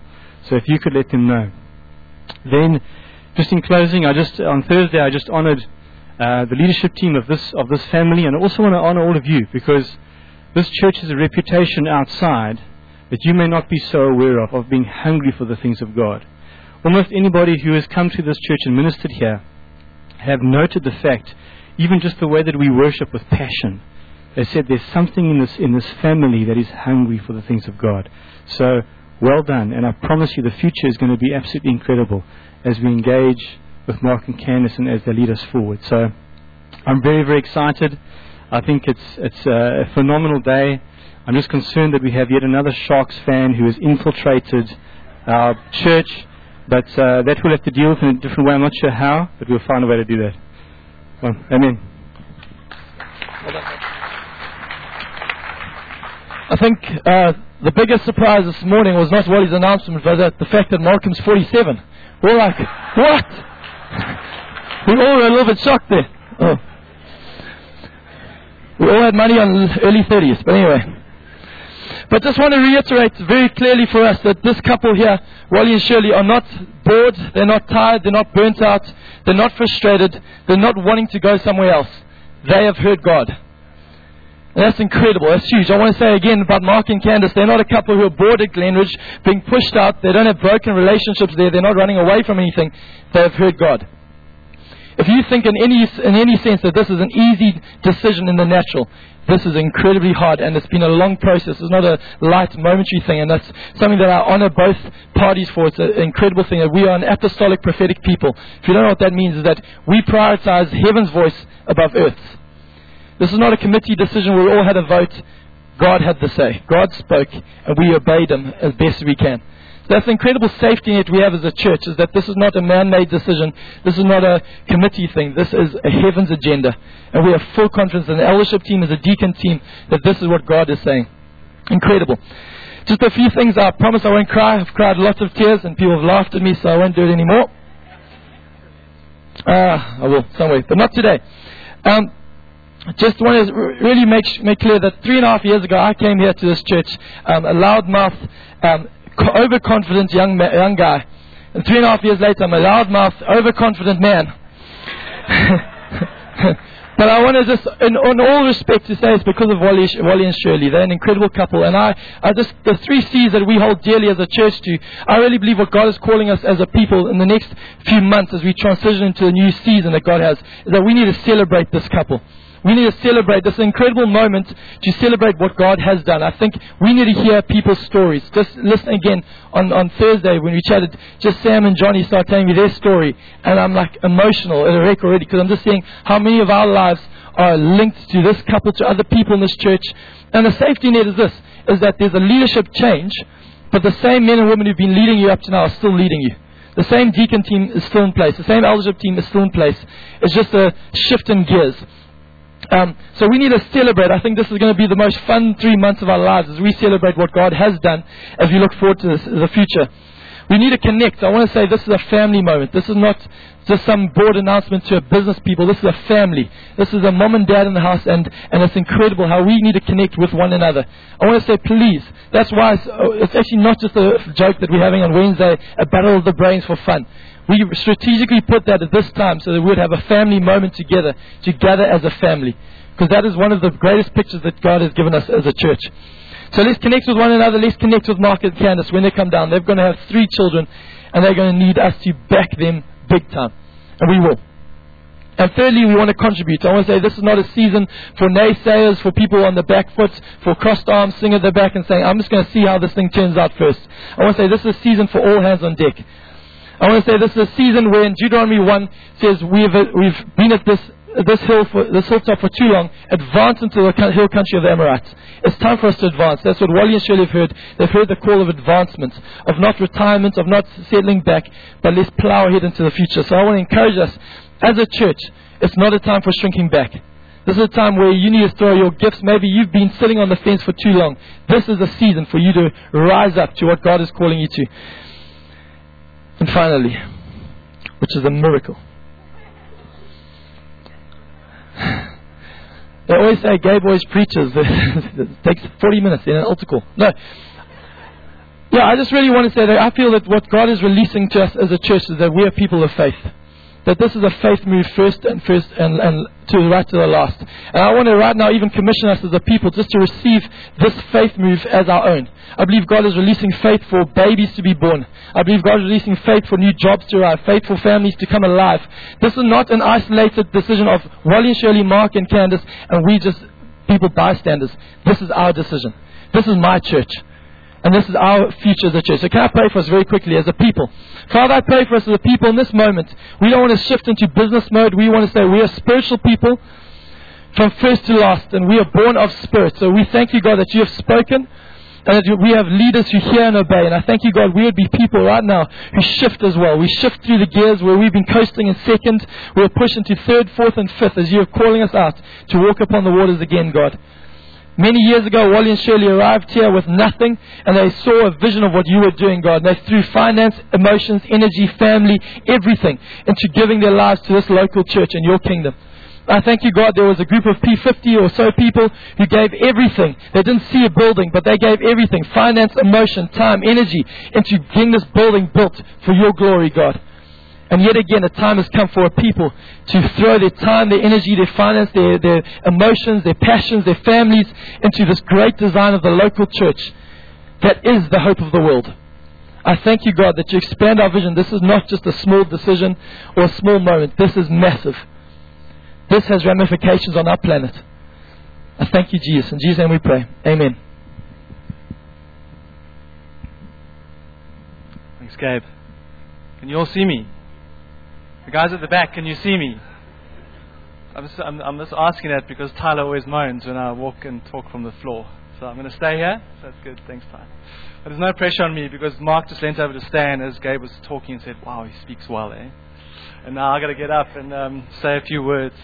So if you could let them know. Then, just in closing, I just on Thursday I just honoured uh, the leadership team of this of this family, and I also want to honour all of you, because this church has a reputation outside that you may not be so aware of, of being hungry for the things of God. Almost anybody who has come to this church and ministered here have noted the fact, even just the way that we worship with passion. They said there's something in this in this family that is hungry for the things of God. So, well done, and I promise you the future is going to be absolutely incredible as we engage with Mark and Candice and as they lead us forward. So, I'm very, very excited. I think it's it's a phenomenal day. I'm just concerned that we have yet another Sharks fan who has infiltrated our church, but uh, that we'll have to deal with in a different way. I'm not sure how, but we'll find a way to do that. Well, amen. I think uh, the biggest surprise this morning was not Wally's announcement, but that the fact that Malcolm's forty-seven. We're like, what? We all were a little bit shocked there. Oh. We all had money on early thirties, but anyway. But just want to reiterate very clearly for us that this couple here, Wally and Shirley, are not bored, they're not tired, they're not burnt out, they're not frustrated, they're not wanting to go somewhere else. They have heard God. And that's incredible, that's huge. I want to say again about Mark and Candice, they're not a couple who are bored at Glenridge, being pushed out, they don't have broken relationships there, they're not running away from anything, they have heard God. If you think in any in any sense that this is an easy decision in the natural, this is incredibly hard, and it's been a long process. It's not a light, momentary thing, and that's something that I honor both parties for. It's an incredible thing that we are an apostolic, prophetic people. If you don't know what that means, is that we prioritize heaven's voice above earth's. This is not a committee decision where we all had a vote. God had the say. God spoke, and we obeyed Him as best we can. So that's the incredible safety net we have as a church, is that this is not a man-made decision. This is not a committee thing. This is a heaven's agenda. And we have full confidence in the eldership team, as a deacon team, that this is what God is saying. Incredible. Just a few things. I promise I won't cry. I've cried lots of tears, and people have laughed at me, so I won't do it anymore. Ah, I will, some way, but not today. Um, just want to really make make clear that three and a half years ago, I came here to this church, um, a loudmouth, um, overconfident young ma- young guy. And three and a half years later, I'm a loudmouth, overconfident man. But I want to just, in, in all respect, to say it's because of Wally, Wally and Shirley. They're an incredible couple. And I, I just, the three C's that we hold dearly as a church to, I really believe what God is calling us as a people in the next few months as we transition into a new season that God has, is that we need to celebrate this couple. We need to celebrate this incredible moment to celebrate what God has done. I think we need to hear people's stories. Just listen again on, on Thursday when we chatted, just Sam and Johnny started telling me their story. And I'm like emotional at a wreck already, because I'm just seeing how many of our lives are linked to this couple, to other people in this church. And the safety net is this, is that there's a leadership change, but the same men and women who've been leading you up to now are still leading you. The same deacon team is still in place. The same eldership team is still in place. It's just a shift in gears. Um, so we need to celebrate. I think this is going to be the most fun three months of our lives as we celebrate what God has done as we look forward to this, the future. We need to connect. I want to say this is a family moment. This is not just some board announcement to a business people. This is a family. This is a mom and dad in the house, and, and it's incredible how we need to connect with one another. I want to say please. That's why it's, it's actually not just a joke that we're having on Wednesday, a battle of the brains for fun. We strategically put that at this time so that we would have a family moment together, together as a family. Because that is one of the greatest pictures that God has given us as a church. So let's connect with one another. Let's connect with Mark and Candice when they come down. They're going to have three children, and they're going to need us to back them big time. And we will. And thirdly, we want to contribute. I want to say this is not a season for naysayers, for people on the back foot, for crossed arms, sitting at the back and saying, I'm just going to see how this thing turns out first. I want to say this is a season for all hands on deck. I want to say this is a season where in Deuteronomy one says we've we've been at this this hill for this hilltop for too long. Advance into the hill country of the Amorites. It's time for us to advance. That's what Wally and Shirley have heard. They've heard the call of advancement, of not retirement, of not settling back, but let's plow ahead into the future. So I want to encourage us as a church. It's not a time for shrinking back. This is a time where you need to throw your gifts. Maybe you've been sitting on the fence for too long. This is a season for you to rise up to what God is calling you to. And finally, which is a miracle. They always say gay boys preachers. It takes forty minutes in an altar call. No. yeah, I just really want to say that I feel that what God is releasing to us as a church is that we are people of faith. That this is a faith move first and first and, and to the right to the last. And I want to right now even commission us as a people just to receive this faith move as our own. I believe God is releasing faith for babies to be born. I believe God is releasing faith for new jobs to arrive, faith for families to come alive. This is not an isolated decision of Wally and Shirley, Mark and Candace, and we just people bystanders. This is our decision. This is my church. And this is our future as a church. So can I pray for us very quickly as a people? Father, I pray for us as a people in this moment. We don't want to shift into business mode. We want to say we are spiritual people from first to last. And we are born of spirit. So we thank you, God, that you have spoken. And that we have leaders who hear and obey. And I thank you, God, we would be people right now who shift as well. We shift through the gears where we've been coasting in second. We'll push into third, fourth, and fifth as you are calling us out to walk upon the waters again, God. Many years ago, Wally and Shirley arrived here with nothing, and they saw a vision of what you were doing, God. And they threw finance, emotions, energy, family, everything into giving their lives to this local church and your kingdom. I thank you, God, there was a group of P fifty or so people who gave everything. They didn't see a building, but they gave everything, finance, emotion, time, energy, into getting this building built for your glory, God. And yet again, a time has come for a people to throw their time, their energy, their finance, their, their emotions, their passions, their families into this great design of the local church that is the hope of the world. I thank you, God, that you expand our vision. This is not just a small decision or a small moment. This is massive. This has ramifications on our planet. I thank you, Jesus. In Jesus' name we pray. Amen. Thanks, Gabe. Can you all see me? The guys at the back, can you see me? I'm just, I'm, I'm just asking that because Tyler always moans when I walk and talk from the floor. So I'm going to stay here. So that's good. Thanks, Tyler. But there's no pressure on me because Mark just leant over to stand as Gabe was talking and said, wow, he speaks well, eh? And now I've got to get up and um, say a few words.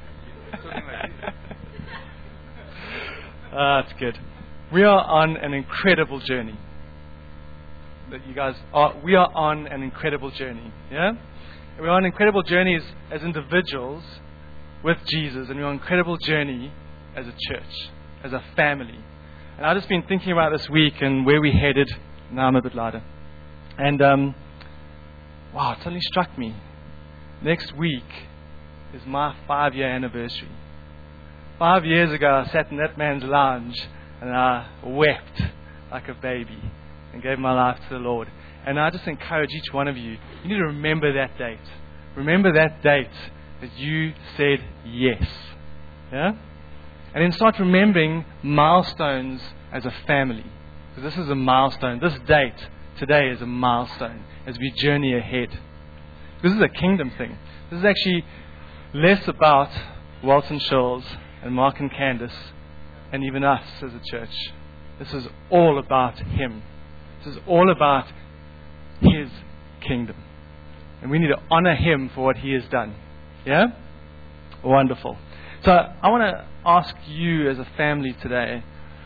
uh, that's good. We are on an incredible journey. That you guys are, we are on an incredible journey. Yeah? We're on incredible journeys as individuals with Jesus, and we're on an incredible journey as a church, as a family. And I've just been thinking about this week and where we headed. Now I'm a bit louder. And, um, wow, it suddenly struck me. Next week is my five-year anniversary. Five years ago, I sat in that man's lounge and I wept like a baby and gave my life to the Lord. And I just encourage each one of you, you need to remember that date. Remember that date that you said yes. Yeah? And then start remembering milestones as a family. Because this is a milestone. This date today is a milestone as we journey ahead. This is a kingdom thing. This is actually less about Walton Scholes and Mark and Candace and even us as a church. This is all about Him. This is all about His kingdom. And we need to honor Him for what He has done. Yeah? Wonderful. So I want to ask you as a family today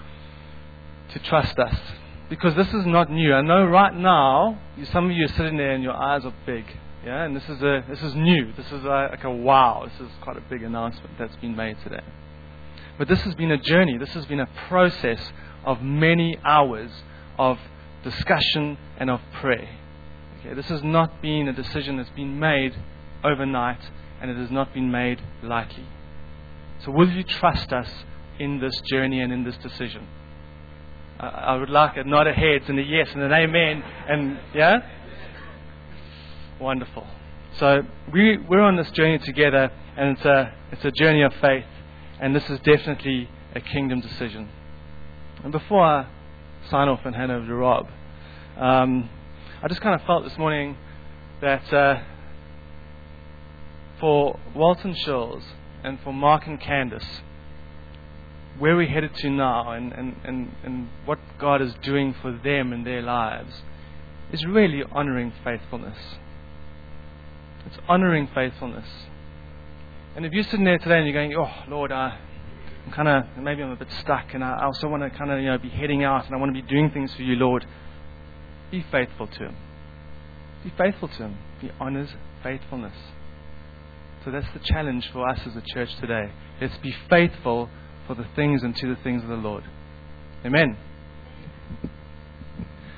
to trust us. Because this is not new. I know right now, you, some of you are sitting there and your eyes are big. Yeah? And this is a this is new. This is a, like a wow. This is quite a big announcement that's been made today. But this has been a journey. This has been a process of many hours of discussion and of prayer. Okay, this has not been a decision that's been made overnight, and it has not been made lightly. So will you trust us in this journey and in this decision? I, I would like a nod of heads and a yes and an amen. And yeah? Wonderful. So we, we're on this journey together, and it's a, it's a journey of faith, and this is definitely a kingdom decision. And before I sign off and hand over to Rob, um, I just kind of felt this morning that uh, for Walton Scholes and for Mark and Candace, where we're headed to now and, and, and, and what God is doing for them in their lives is really honouring faithfulness. It's honouring faithfulness. And if you're sitting there today and you're going, oh, Lord, I... I'm kind of, maybe I'm a bit stuck, and I also want to kind of, you know, be heading out, and I want to be doing things for you, Lord. Be faithful to Him. Be faithful to Him. He honours faithfulness. So that's the challenge for us as a church today. Let's be faithful for the things and to the things of the Lord. Amen.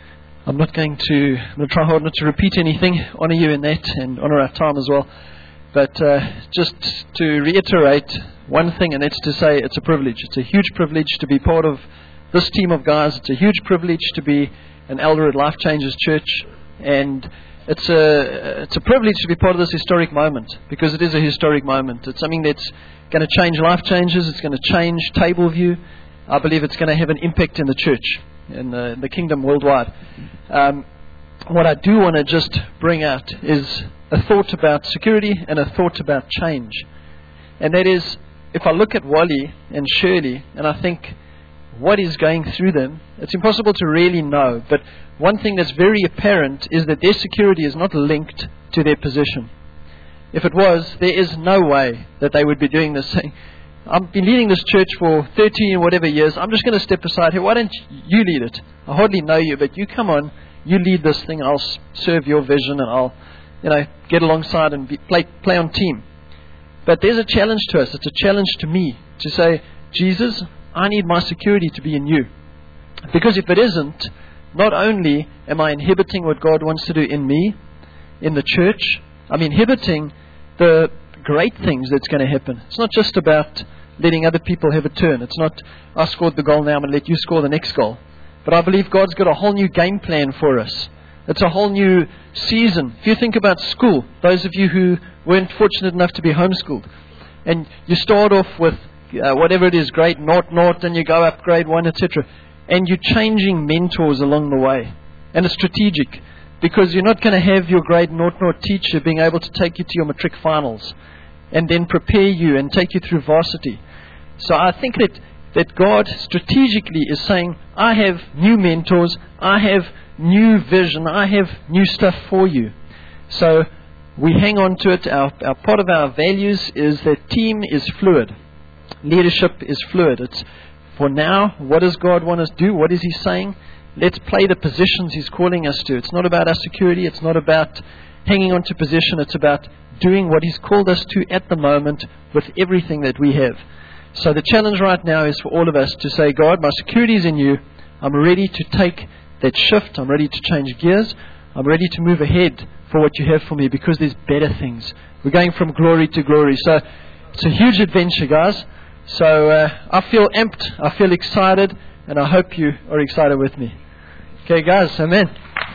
I'm not going to, I'm going to try hard not to repeat anything, honor you in that and honor our time as well. But uh, just to reiterate one thing, and that's to say it's a privilege. It's a huge privilege to be part of this team of guys. It's a huge privilege to be an elder at Life Changes Church. And it's a, it's a privilege to be part of this historic moment, because it is a historic moment. It's something that's going to change Life Changes. It's going to change Tableview. I believe it's going to have an impact in the church, in the, in the kingdom worldwide. Um, what I do want to just bring out is a thought about security and a thought about change. And that is, if I look at Wally and Shirley, and I think what is going through them, it's impossible to really know. But one thing that's very apparent is that their security is not linked to their position. If it was, there is no way that they would be doing this thing. I've been leading this church for thirteen or whatever years. I'm just going to step aside here. Why don't you lead it? I hardly know you, but you come on. You lead this thing. I'll serve your vision, and I'll, you know, get alongside and be, play play on team. But there's a challenge to us. It's a challenge to me to say, Jesus, I need my security to be in you. Because if it isn't, not only am I inhibiting what God wants to do in me, in the church, I'm inhibiting the great things that's going to happen. It's not just about letting other people have a turn. It's not, I scored the goal now, I'm going to let you score the next goal. But I believe God's got a whole new game plan for us. It's a whole new season. If you think about school, those of you who weren't fortunate enough to be homeschooled, and you start off with uh, whatever it is, grade naught, naught, and you go up grade one, et cetera. And you're changing mentors along the way. And it's strategic, because you're not going to have your grade naught, naught teacher being able to take you to your matric finals and then prepare you and take you through varsity. So I think that, that God strategically is saying, I have new mentors, I have new vision, I have new stuff for you. So we hang on to it. Our, our part of our values is that team is fluid. Leadership is fluid. It's for now, what does God want us to do? What is He saying? Let's play the positions He's calling us to. It's not about our security. It's not about hanging on to position. It's about doing what He's called us to at the moment with everything that we have. So the challenge right now is for all of us to say, God, my security is in you. I'm ready to take that shift. I'm ready to change gears. I'm ready to move ahead for what you have for me, because there's better things. We're going from glory to glory. So it's a huge adventure, guys. So uh, I feel amped. I feel excited. And I hope you are excited with me. Okay, guys. Amen.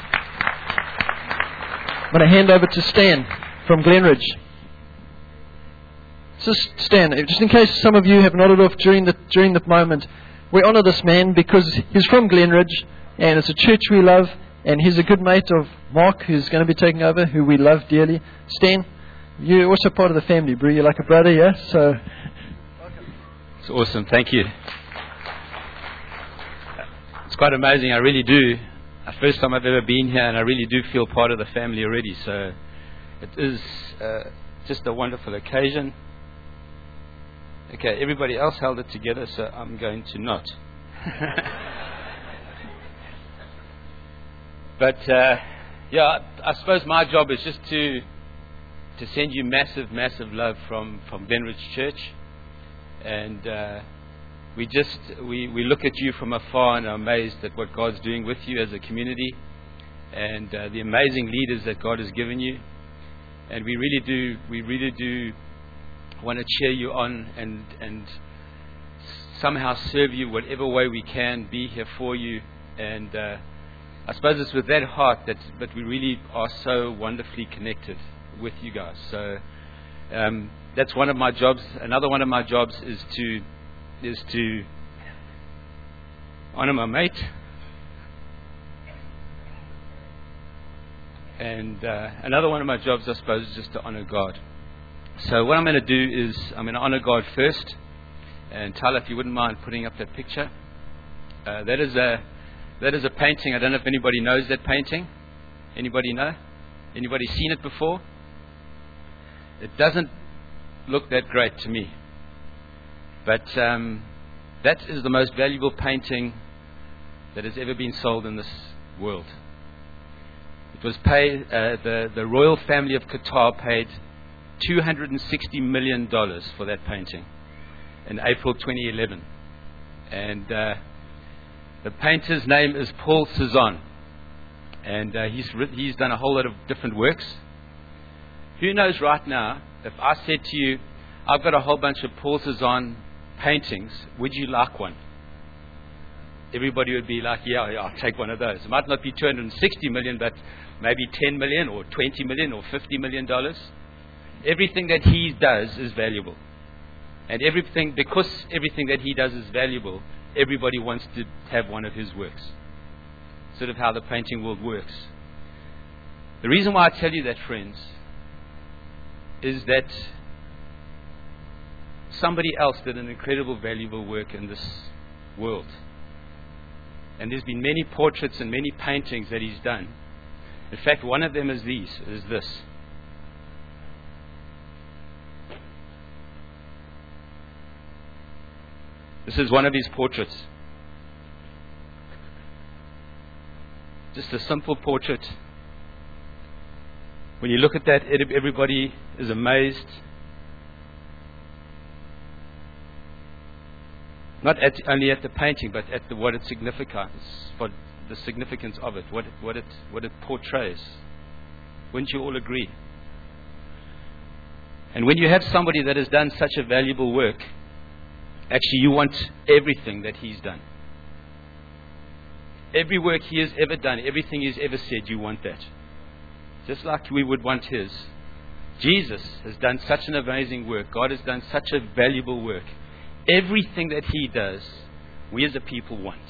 I'm going to hand over to Stan from Glenridge. So Stan, just in case some of you have nodded off during the during the moment, we honor this man because he's from Glenridge, and it's a church we love, and he's a good mate of Mark, who's going to be taking over, who we love dearly. Stan, you're also part of the family, bro. You're like a brother, yeah? So it's awesome. Thank you. It's quite amazing. I really do. The first time I've ever been here, and I really do feel part of the family already. So it is uh, just a wonderful occasion. Okay, everybody else held it together, so I'm going to not. But uh, yeah, I suppose my job is just to to send you massive, massive love from from Glenridge Church, and uh, we just we we look at you from afar and are amazed at what God's doing with you as a community, and uh, the amazing leaders that God has given you, and we really do we really do. want to cheer you on and and somehow serve you whatever way we can, be here for you. And uh, I suppose it's with that heart that, that we really are so wonderfully connected with you guys. So um, that's one of my jobs. Another one of my jobs is to is to honor my mate, and uh, another one of my jobs, I suppose, is just to honor God. So what I'm going to do is I'm going to honor God first. And Tyler, if you wouldn't mind putting up that picture. Uh, that is a that is a painting. I don't know if anybody knows that painting. Anybody know? Anybody seen it before? It doesn't look that great to me. But um, that is the most valuable painting that has ever been sold in this world. It was paid. Uh, the the royal family of Qatar paid two hundred sixty million dollars for that painting in April twenty eleven. And uh, the painter's name is Paul Cezanne. And uh, he's, writ- he's done a whole lot of different works. Who knows right now, if I said to you, I've got a whole bunch of Paul Cézanne paintings, would you like one? Everybody would be like, yeah, yeah, I'll take one of those. It might not be two hundred sixty million, but maybe ten million or twenty million or fifty million dollars. Everything that he does is valuable. And everything, because everything that he does is valuable, everybody wants to have one of his works. Sort of how the painting world works. The reason why I tell you that, friends, is that somebody else did an incredible, valuable work in this world. And there's been many portraits and many paintings that he's done. In fact, one of them is these, is this. This is one of his portraits. Just a simple portrait. When you look at that, everybody is amazed. Not at, only at the painting, but at the, what it signifies, for the significance of it, what it, what it, what it portrays. Wouldn't you all agree? And when you have somebody that has done such a valuable work, actually you want everything that he's done. Every work he has ever done, everything he's ever said, you want that. Just like we would want his. Jesus has done such an amazing work. God has done such a valuable work. Everything that he does, we as a people want.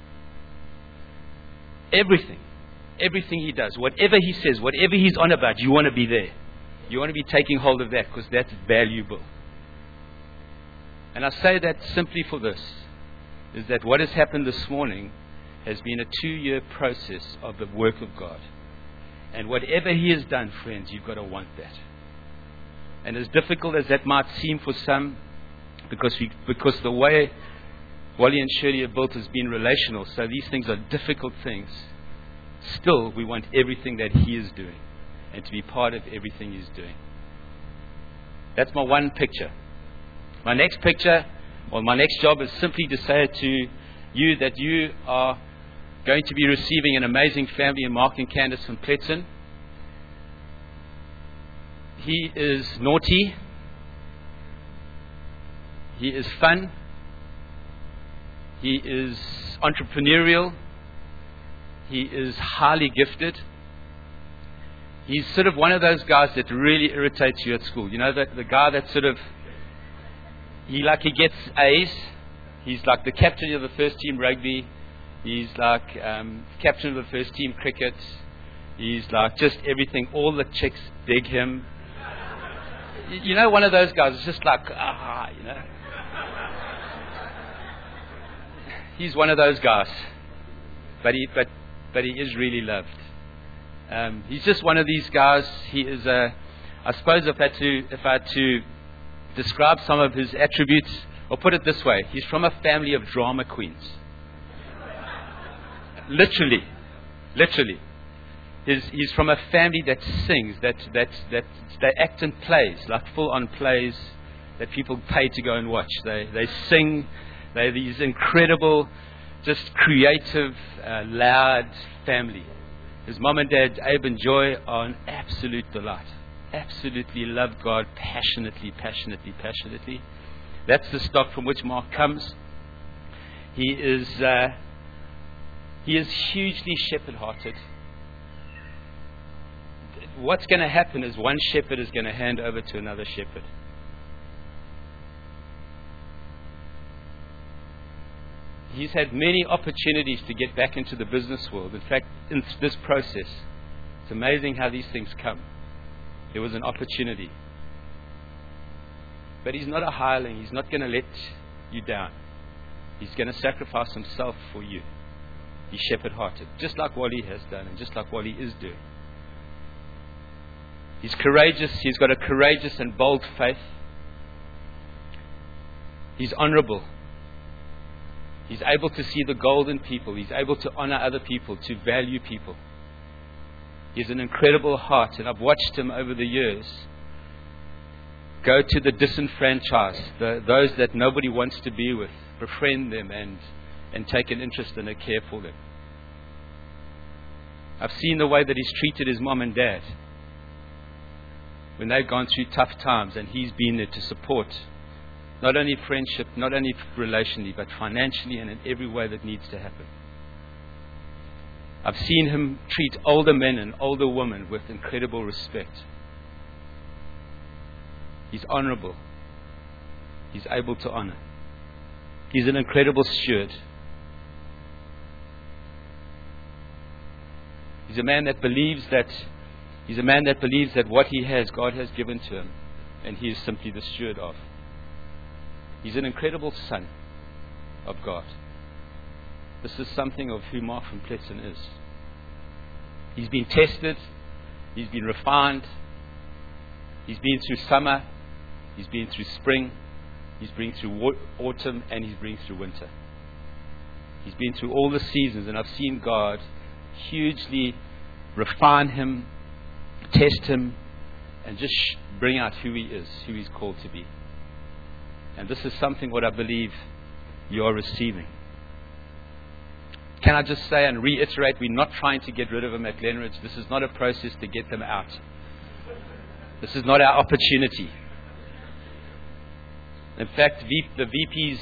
Everything. Everything he does. Whatever he says, whatever he's on about, you want to be there. You want to be taking hold of that because that's valuable. And I say that simply for this, is that what has happened this morning has been a two-year process of the work of God. And whatever he has done, friends, you've got to want that. And as difficult as that might seem for some, because we, because the way Wally and Shirley are built has been relational, so these things are difficult things. Still, we want everything that he is doing and to be part of everything he's doing. That's my one picture. My next picture, or my next job, is simply to say to you that you are going to be receiving an amazing family in Mark and Candace from Pletson. He is naughty. He is fun. He is entrepreneurial. He is highly gifted. He's sort of one of those guys that really irritates you at school. You know, that the guy that sort of, he like he gets A's. He's like the captain of the first team rugby. He's like um, captain of the first team cricket. He's like just everything. All the chicks dig him. You know, one of those guys is just like, ah, you know. He's one of those guys. But he, but, but he is really loved. Um, he's just one of these guys. He is a, I suppose if I had to, if I had to describe some of his attributes, or put it this way, he's from a family of drama queens. Literally. Literally. He's, he's from a family that sings, that, that, that they act in plays, like full-on plays that people pay to go and watch. They, they sing. They're these incredible, just creative, uh, loud family. His mom and dad, Abe and Joy, are an absolute delight. Absolutely love God passionately, passionately, passionately. That's the stock from which Mark comes. He is uh, he is hugely shepherd-hearted. What's going to happen is one shepherd is going to hand over to another shepherd. He's had many opportunities to get back into the business world. In fact, in this process, it's amazing how these things come. There was an opportunity. But he's not a hireling. He's not going to let you down. He's going to sacrifice himself for you. He's shepherd-hearted, just like Wally has done and just like Wally is doing. He's courageous. He's got a courageous and bold faith. He's honorable. He's able to see the gold in people. He's able to honor other people, to value people. He has an incredible heart, and I've watched him over the years go to the disenfranchised, the, those that nobody wants to be with, befriend them and, and take an interest and a care for them. I've seen the way that he's treated his mom and dad when they've gone through tough times, and he's been there to support not only friendship, not only relationally, but financially and in every way that needs to happen. I've seen him treat older men and older women with incredible respect. He's honorable. He's able to honor. He's an incredible steward. He's a man that believes that he's a man that believes that what he has, God has given to him, and he is simply the steward of. He's an incredible son of God. This is something of who Mark van Pletzen is. He's been tested. He's been refined. He's been through summer. He's been through spring. He's been through autumn, and he's been through winter. He's been through all the seasons, and I've seen God hugely refine him, test him, and just bring out who he is, who he's called to be. And this is something what I believe you are receiving. Can I just say and reiterate, we're not trying to get rid of them at Glenridge. This is not a process to get them out. This is not our opportunity. In fact, the V P's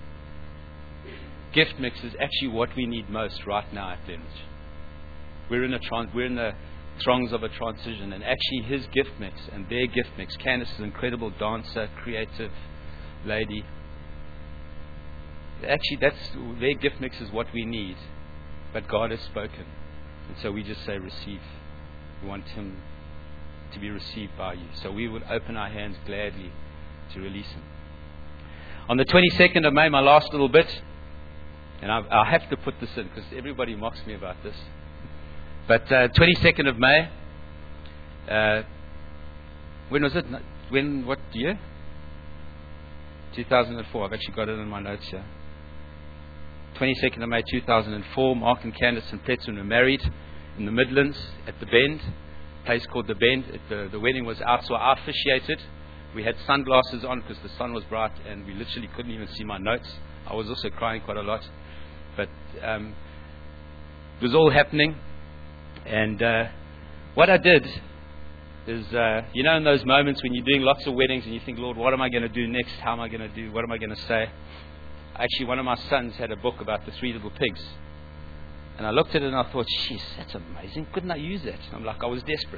gift mix is actually what we need most right now at Glenridge. We're in a trans- we're in the throngs of a transition, and actually his gift mix and their gift mix. Candace is an incredible dancer, creative lady. Actually, that's their gift mix is what we need, but God has spoken, and so we just say receive. We want him to be received by you, so we would open our hands gladly to release him. On the twenty-second of May, my last little bit, and I, I have to put this in because everybody mocks me about this. But uh, twenty-second of May, uh, when was it? When, what year? two thousand four. I've actually got it in my notes here. twenty-second of May two thousand four, Mark and Candace and Pletzen were married in the Midlands at the Bend, a place called the Bend. It, the, the wedding was out, so I officiated. We had sunglasses on because the sun was bright, and we literally couldn't even see my notes. I was also crying quite a lot. But um, it was all happening. And uh, what I did is, uh, you know, in those moments when you're doing lots of weddings and you think, Lord, what am I going to do next? How am I going to do? What am I going to say? Actually, one of my sons had a book about the three little pigs. And I looked at it and I thought, jeez, that's amazing. Couldn't I use that? And I'm like, I was desperate.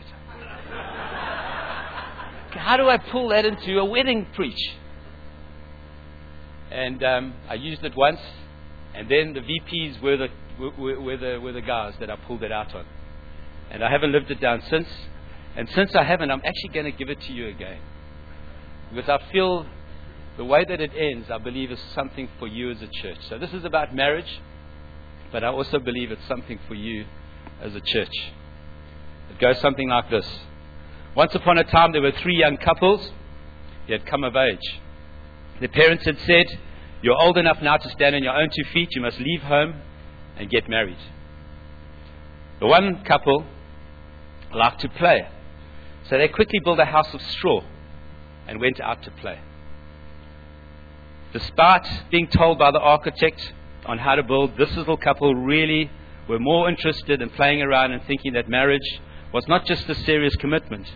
How do I pull that into a wedding preach? And um, I used it once. And then the V Ps were the, were, were, the, were the guys that I pulled it out on. And I haven't lived it down since. And since I haven't, I'm actually going to give it to you again. Because I feel the way that it ends, I believe, is something for you as a church. So this is about marriage, but I also believe it's something for you as a church. It goes something like this. Once upon a time, there were three young couples. They had come of age. Their parents had said, you're old enough now to stand on your own two feet. You must leave home and get married. The one couple liked to play. So they quickly built a house of straw and went out to play. Despite being told by the architect on how to build, this little couple really were more interested in playing around and thinking that marriage was not just a serious commitment.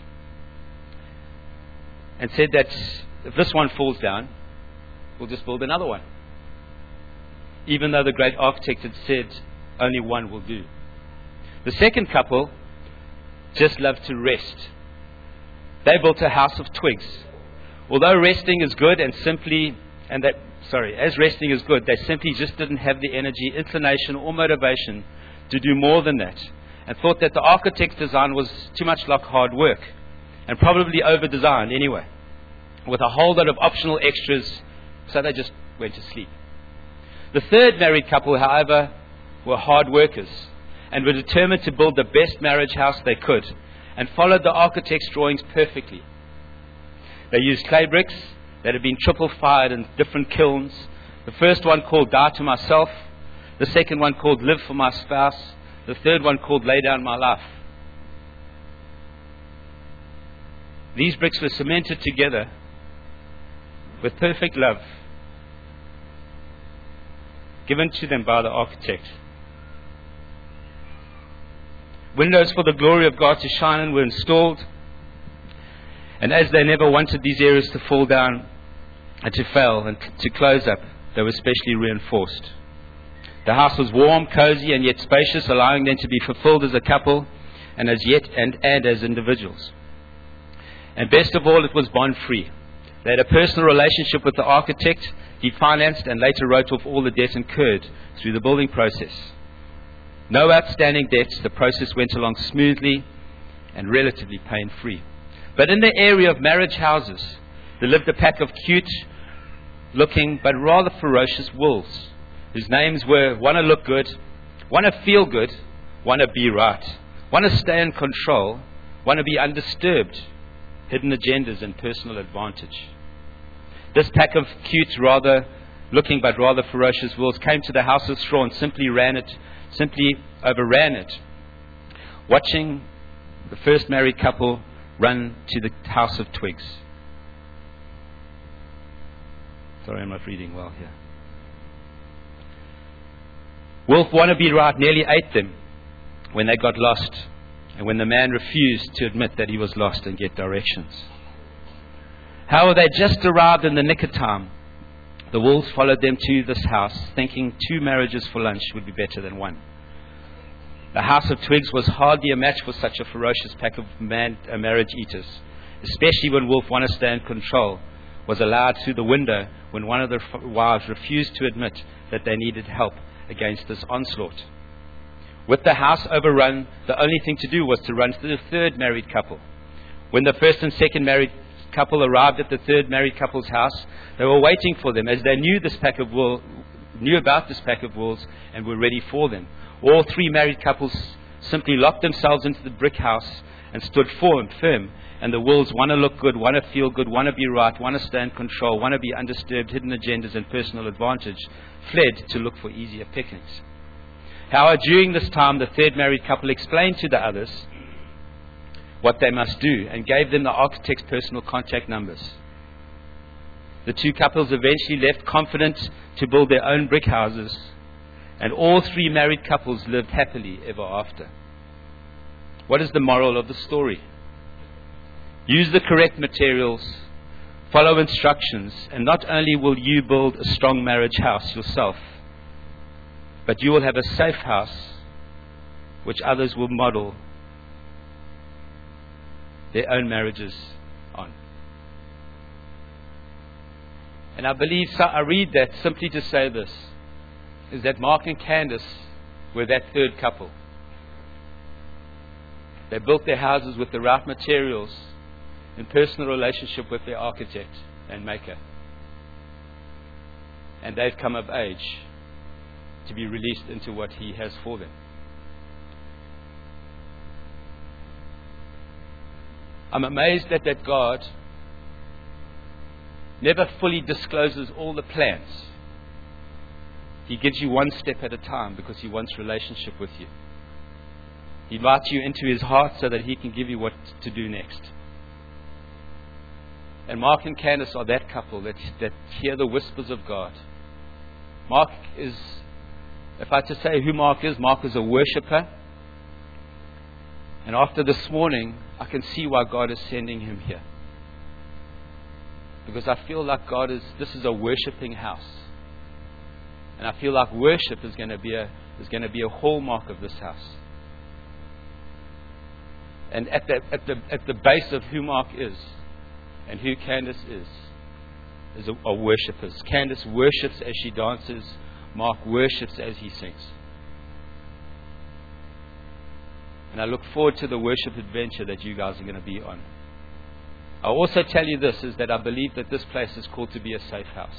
And said that if this one falls down, we'll just build another one. Even though the great architect had said only one will do. The second couple just loved to rest. They built a house of twigs. Although resting is good and simply, and that, sorry, as resting is good, they simply just didn't have the energy, inclination, or motivation to do more than that, and thought that the architect's design was too much like hard work, and probably over-designed anyway, with a whole lot of optional extras, so they just went to sleep. The third married couple, however, were hard workers, and were determined to build the best marriage house they could, and followed the architect's drawings perfectly. They used clay bricks that had been triple fired in different kilns. The first one called Die to Myself, the second one called Live for My Spouse, the third one called Lay Down My Life. These bricks were cemented together with perfect love given to them by the architect. Windows for the glory of God to shine in were installed. And as they never wanted these areas to fall down and to fail and to close up, they were specially reinforced. The house was warm, cozy, and yet spacious, allowing them to be fulfilled as a couple and as yet and, and as individuals. And best of all, it was bond-free. They had a personal relationship with the architect. He financed and later wrote off all the debt incurred through the building process. No outstanding debts. The process went along smoothly and relatively pain-free. But in the area of marriage houses, there lived a pack of cute-looking but rather ferocious wolves, whose names were want to look good, want to feel good, want to be right, want to stay in control, want to be undisturbed, hidden agendas and personal advantage. This pack of cute, rather looking but rather ferocious wolves came to the house of straw and simply ran it, simply overran it, watching the first married couple run to the house of twigs. Sorry, I'm not reading well here. Wolf wannabe right nearly ate them when they got lost and when the man refused to admit that he was lost and get directions. However, they just arrived in the nick of time. The wolves followed them to this house, thinking two marriages for lunch would be better than one. The house of twigs was hardly a match for such a ferocious pack of man, uh, marriage eaters, especially when Wolf wanted to stay in control, was allowed through the window when one of the f- wives refused to admit that they needed help against this onslaught. With the house overrun, the only thing to do was to run to the third married couple. When the first and second married couple arrived at the third married couple's house, they were waiting for them as they knew this pack of wool, knew about this pack of wolves and were ready for them. All three married couples simply locked themselves into the brick house and stood firm, firm. And the wolves want to look good, want to feel good, want to be right, want to stay in control, want to be undisturbed, hidden agendas and personal advantage, fled to look for easier pickings. However, during this time, the third married couple explained to the others what they must do and gave them the architect's personal contact numbers. The two couples eventually left confident to build their own brick houses, and all three married couples lived happily ever after. What is the moral of the story? Use the correct materials, follow instructions, and not only will you build a strong marriage house yourself, but you will have a safe house which others will model their own marriages on. And I believe, so I read that simply to say this, is that Mark and Candace were that third couple. They built their houses with the right materials in personal relationship with their architect and maker. And they've come of age to be released into what he has for them. I'm amazed that that God never fully discloses all the plans. He gives you one step at a time because he wants relationship with you. He invites you into his heart so that he can give you what to do next. And Mark and Candace are that couple that, that hear the whispers of God. Mark is, if I had to say who Mark is, Mark is a worshipper. And after this morning, I can see why God is sending him here. Because I feel like God is, this is a worshiping house. And I feel like worship is going to be a, is going to be a hallmark of this house. And at the, at the, at the base of who Mark is and who Candace is, is a, are worshippers. Candace worships as she dances. Mark worships as he sings. And I look forward to the worship adventure that you guys are going to be on. I'll also tell you this, is that I believe that this place is called to be a safe house.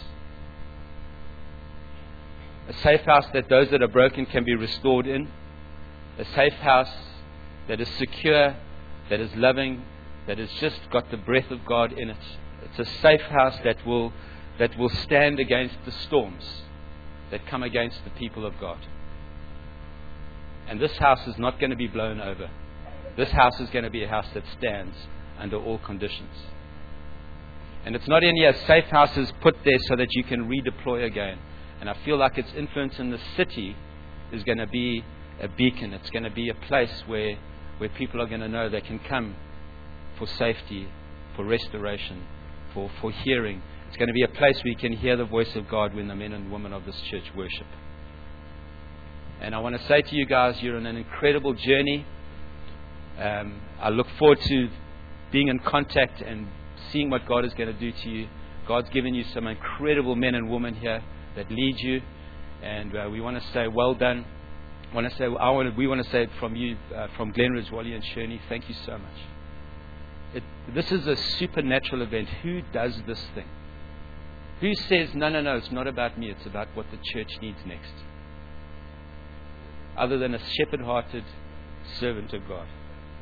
A safe house that those that are broken can be restored in. A safe house that is secure, that is loving, that has just got the breath of God in it. It's a safe house that will, that will stand against the storms that come against the people of God. And this house is not going to be blown over. This house is going to be a house that stands under all conditions. And it's not only a safe house is put there so that you can redeploy again. And I feel like its influence in the city is going to be a beacon. It's going to be a place where, where people are going to know they can come for safety, for restoration, for, for hearing. It's going to be a place where you can hear the voice of God when the men and women of this church worship. And I want to say to you guys, you're on an incredible journey. Um, I look forward to being in contact and seeing what God is going to do to you. God's given you some incredible men and women here that lead you, and uh, we want to say well done. I want to say, I want to, we want to say it from you, uh, from Glenridge, Wally and Shirley. Thank you so much. It, this is a supernatural event. Who does this thing? Who says, no, no, no, it's not about me, it's about what the church needs next? Other than a shepherd-hearted servant of God.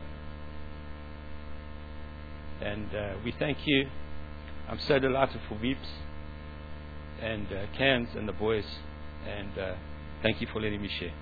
And uh, we thank you. I'm so delighted for Weeps and uh, Cans and the boys. And uh, thank you for letting me share.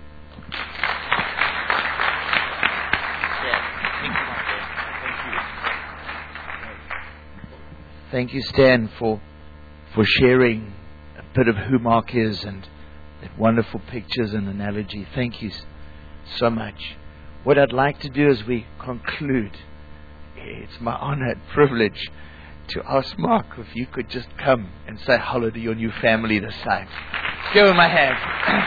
Thank you, Stan, for for sharing a bit of who Mark is and that wonderful pictures and analogy. Thank you so much. What I'd like to do as we conclude, it's my honor and privilege to ask Mark if you could just come and say hello to your new family this side. Give him a hand.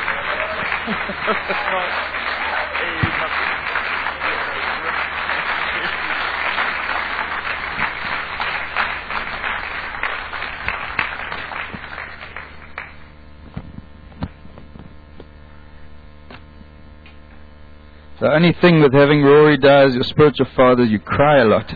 The only thing with having Rory die as your spiritual father, you cry a lot.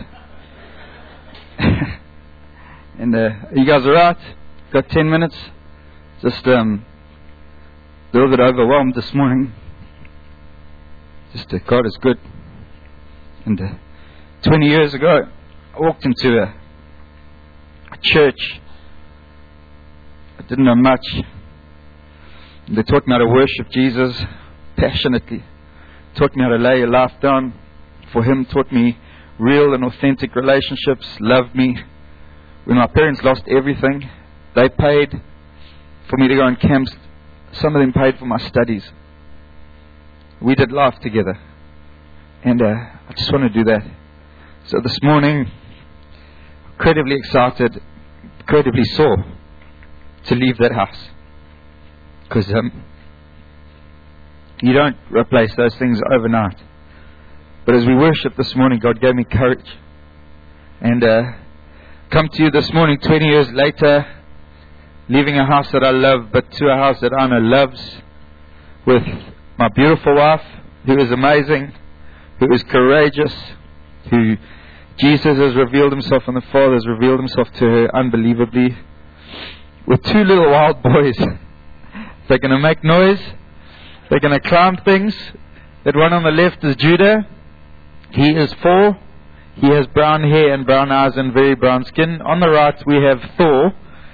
And uh, you guys are right? Got ten minutes? Just um, a little bit overwhelmed this morning. Just uh, God is good. And uh, twenty years ago, I walked into a, a church. I didn't know much. And they taught me how to worship Jesus passionately. Taught me how to lay your life down for Him. Taught me real and authentic relationships. Loved me. When my parents lost everything, they paid for me to go on camps. Some of them paid for my studies. We did life together. And uh, I just want to do that. So this morning, incredibly excited, incredibly sore to leave that house. Because um, you don't replace those things overnight. But as we worship this morning, God gave me courage. And uh, come to you this morning, twenty years later, leaving a house that I love, but to a house that Anna loves, with my beautiful wife, who is amazing, who is courageous, who Jesus has revealed Himself and the Father has revealed Himself to her unbelievably, with two little wild boys. They're going to make noise. They're going to climb things. That one on the left is Judah. He is four. He has brown hair and brown eyes and very brown skin. On the right we have Thor.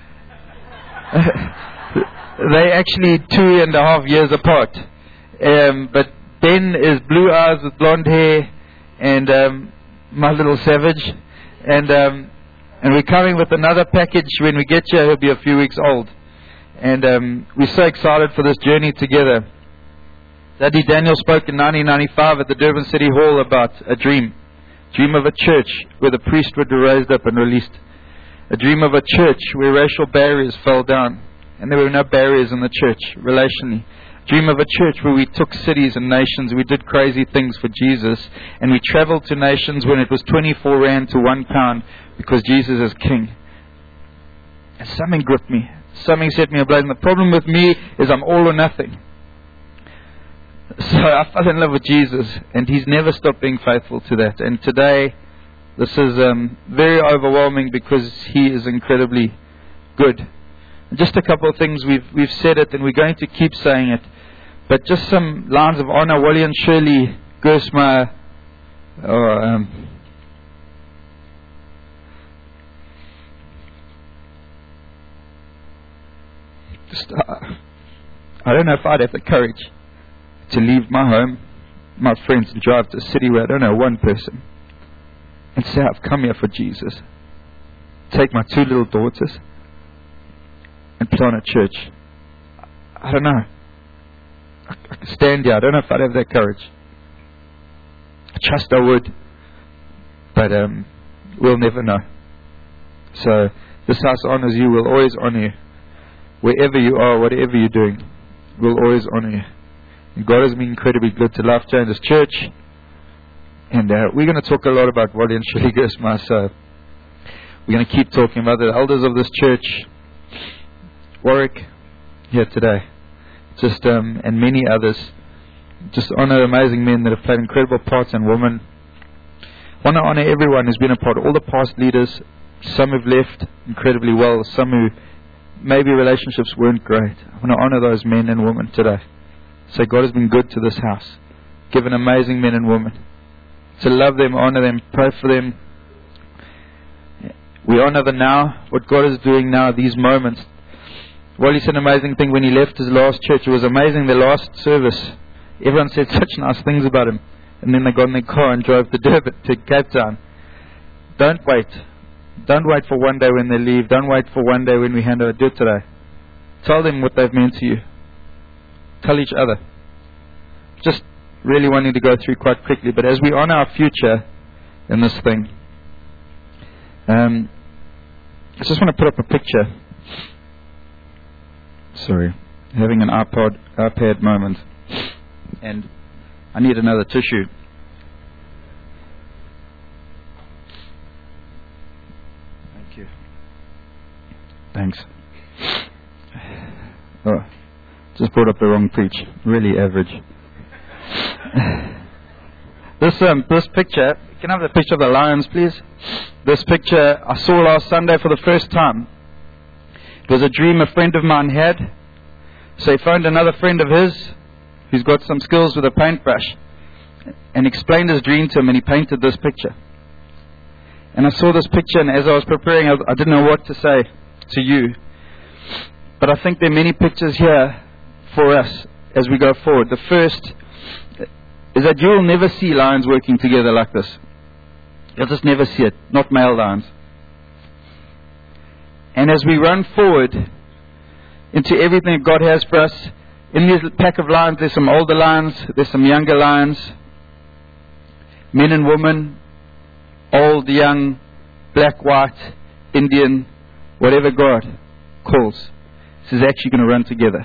They actually two and a half years apart. Um, but Ben is blue eyes with blonde hair, and um, my little savage. And um, and we're coming with another package. When we get here, he'll be a few weeks old. And um, we're so excited for this journey together. Daddy Daniel spoke in nineteen ninety-five at the Durban City Hall about a dream. Dream of a church where the priest would be raised up and released. A dream of a church where racial barriers fell down and there were no barriers in the church relationally. Dream of a church where we took cities and nations, we did crazy things for Jesus, and we traveled to nations when it was twenty-four rand to one pound because Jesus is King. And something gripped me. Something set me ablaze. And the problem with me is I'm all or nothing. So I fell in love with Jesus, and He's never stopped being faithful to that. And today, this is um, very overwhelming because He is incredibly good. Just a couple of things, we've we've said it, and we're going to keep saying it. But just some lines of honor. Wally and Shirley Gersma, oh, um, just, uh, I don't know if I'd have the courage to leave my home, my friends, and drive to a city where I don't know one person, and say I've come here for Jesus. Take my two little daughters and plant a church. I don't know. I, I could stand here. I don't know if I'd have that courage. I trust I would, but um, we'll never know. So this house honors you. We'll always honor you. Wherever you are, whatever you're doing, we'll always honor you. And God has been incredibly good to Life Changers Church. And uh, we're going to talk a lot about Wally and Shirley Gersma. So we're going to keep talking about the elders of this church. Warwick here today. Just um, and many others. Just honor amazing men that have played incredible parts, and women. I want to honor everyone who's been a part. All the past leaders. Some have left incredibly well. Some who maybe relationships weren't great. I want to honor those men and women today. Say God has been good to this house. Given amazing men and women. To love them, honor them, pray for them. We honor the now, what God is doing now, these moments. Well, he said an amazing thing when he left his last church. It was amazing, the last service. Everyone said such nice things about him. And then they got in their car and drove to Durban, to Cape Town. Don't wait. Don't wait for one day when they leave. Don't wait for one day when we hand over. Do it today. Tell them what they've meant to you. Tell each other. Just really wanting to go through quite quickly. But as we honor our future in this thing, um, I just want to put up a picture. Sorry. Having an iPod, iPad moment. And I need another tissue. Thanks. Oh, just brought up the wrong preach. Really average. this um, this picture, can I have the picture of the lions, please? This picture I saw last Sunday for the first time. It was a dream a friend of mine had. So he phoned another friend of his who's got some skills with a paintbrush and explained his dream to him, and he painted this picture. And I saw this picture, and as I was preparing, I, I didn't know what to say to you. But I think there are many pictures here for us as we go forward. The first is that you will never see lions working together like this. You'll just never see it. Not male lions. And as we run forward into everything that God has for us, in this pack of lions, there's some older lions, there's some younger lions, men and women, old, young, black, white, Indian, whatever God calls. This is actually going to run together.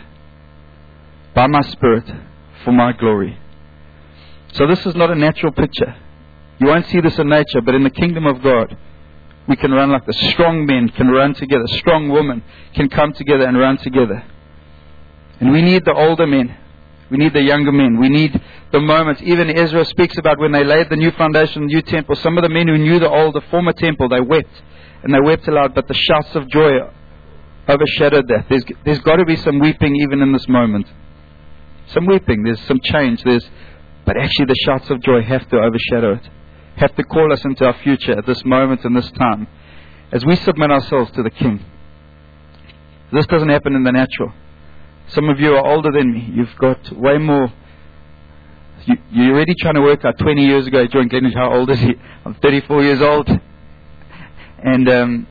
By my Spirit, for my glory. So this is not a natural picture. You won't see this in nature, but in the kingdom of God, we can run like this. Strong men can run together. Strong women can come together and run together. And we need the older men. We need the younger men. We need the moments. Even Ezra speaks about when they laid the new foundation, the new temple. Some of the men who knew the old, the former temple, they wept. And they wept aloud, but the shouts of joy overshadowed that. There's, there's got to be some weeping even in this moment. Some weeping. There's some change. There's, but actually the shouts of joy have to overshadow it. Have to call us into our future at this moment and this time. As we submit ourselves to the King. This doesn't happen in the natural. Some of you are older than me. You've got way more. You, you're already trying to work out. twenty years ago, I joined Glenridge. How old is he? I'm thirty-four years old. And um,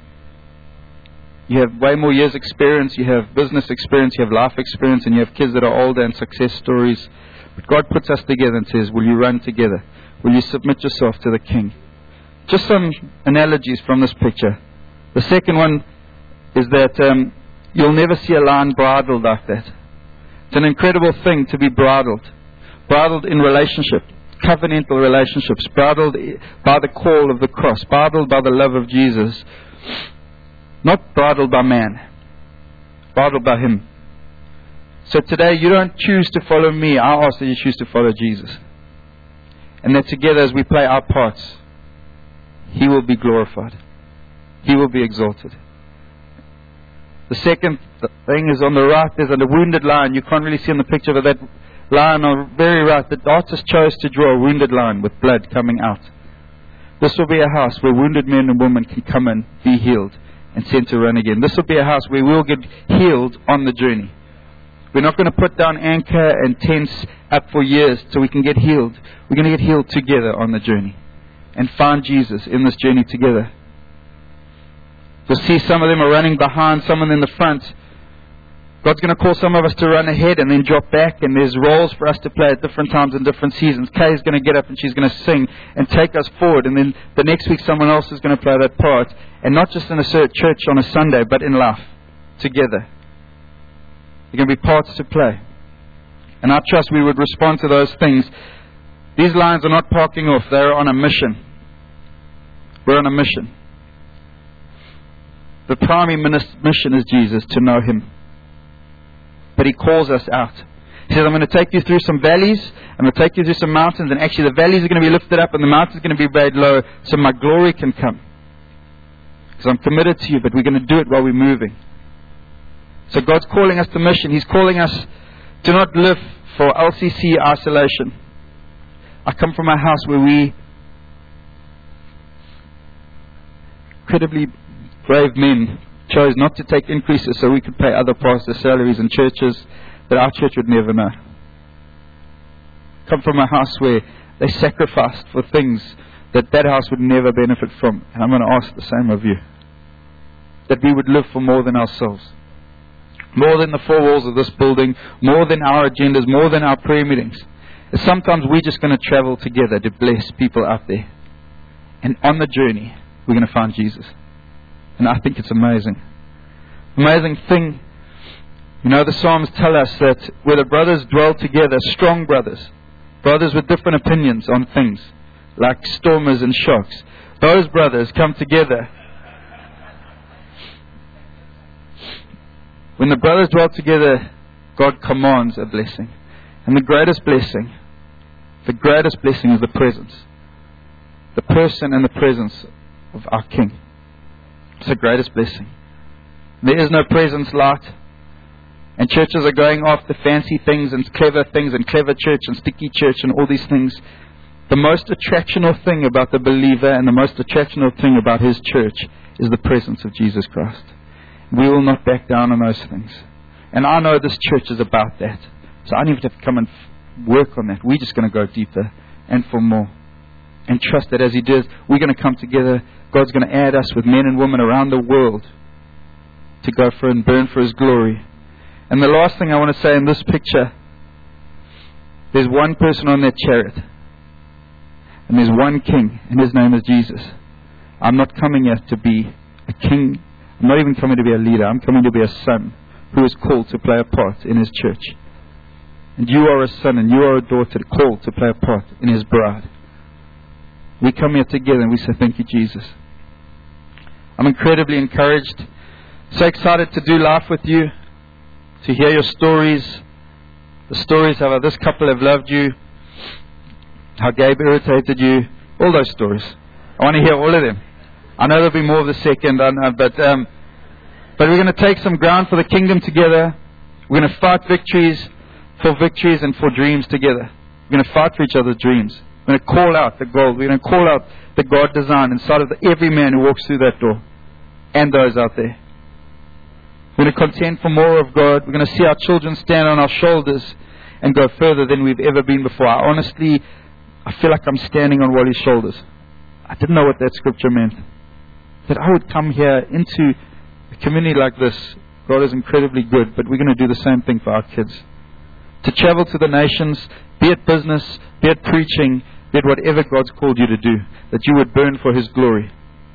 you have way more years experience. You have business experience. You have life experience. And you have kids that are older and success stories. But God puts us together and says, will you run together? Will you submit yourself to the King? Just some analogies from this picture. The second one is that um, you'll never see a lion bridled like that. It's an incredible thing to be bridled. Bridled in relationship. Covenantal relationships. Bridled by the call of the cross. Bridled by the love of Jesus. Not bridled by man. Bridled by Him. So today you don't choose to follow me. I ask that you choose to follow Jesus. And that together as we play our parts, He will be glorified. He will be exalted. The second thing is on the right, there's a wounded lion. You can't really see in the picture, but that lion on the very right, the artist chose to draw a wounded lion with blood coming out. This will be a house where wounded men and women can come in, be healed, and sent to run again. This will be a house where we'll get healed on the journey. We're not going to put down anchor and tents up for years so we can get healed. We're going to get healed together on the journey and find Jesus in this journey together. You'll see some of them are running behind, some of them in the front. God's going to call some of us to run ahead and then drop back, and there's roles for us to play at different times in different seasons. Kay's going to get up and she's going to sing and take us forward, and then the next week someone else is going to play that part, and not just in a certain church on a Sunday, but in life, together. There are going to be parts to play. And I trust we would respond to those things. These lines are not parking off, they're on a mission. We're on a mission. The primary mission is Jesus, to know Him. But He calls us out. He says, I'm going to take you through some valleys, I'm going to take you through some mountains, and actually the valleys are going to be lifted up and the mountains are going to be made low so my glory can come. Because I'm committed to you, but we're going to do it while we're moving. So God's calling us to mission. He's calling us to not live for L C C isolation. I come from a house where we, incredibly brave men, chose not to take increases so we could pay other pastors' salaries in churches that our church would never know. Come from a house where they sacrificed for things that that house would never benefit from. And I'm going to ask the same of you. That we would live for more than ourselves. More than the four walls of this building. More than our agendas. More than our prayer meetings. And sometimes we're just going to travel together to bless people out there. And on the journey, we're going to find Jesus. And I think it's amazing. Amazing thing. You know, the Psalms tell us that where the brothers dwell together, strong brothers, brothers with different opinions on things, like stormers and shocks, those brothers come together. When the brothers dwell together, God commands a blessing. And the greatest blessing, the greatest blessing is the presence. The person and the presence of our King. It's the greatest blessing. There is no presence light. And churches are going after fancy things and clever things and clever church and sticky church and all these things. The most attractional thing about the believer and the most attractional thing about His church is the presence of Jesus Christ. We will not back down on those things. And I know this church is about that. So I don't even have to come and f- work on that. We're just going to go deeper and for more. And trust that as He does, we're going to come together. God's going to add us with men and women around the world to go for and burn for His glory. And the last thing I want to say in this picture, there's one person on that chariot. And there's one king, and His name is Jesus. I'm not coming here to be a king. I'm not even coming to be a leader. I'm coming to be a son who is called to play a part in His church. And you are a son and you are a daughter called to play a part in His bride. We come here together and we say, thank you, Jesus. I'm incredibly encouraged. So excited to do life with you. To hear your stories. The stories of how this couple have loved you. How Gabe irritated you. All those stories. I want to hear all of them. I know there'll be more of the second, I know, but um, but we're going to take some ground for the kingdom together. We're going to fight victories for victories and for dreams together. We're going to fight for each other's dreams. We're going to call out the gold. We're going to call out the God design inside of the, every man who walks through that door. And those out there. We're going to contend for more of God. We're going to see our children stand on our shoulders and go further than we've ever been before. I honestly, I feel like I'm standing on Wally's shoulders. I didn't know what that scripture meant. That I would come here into a community like this. God is incredibly good, but we're going to do the same thing for our kids. To travel to the nations, be it business, be it preaching, be it whatever God's called you to do, that you would burn for His glory.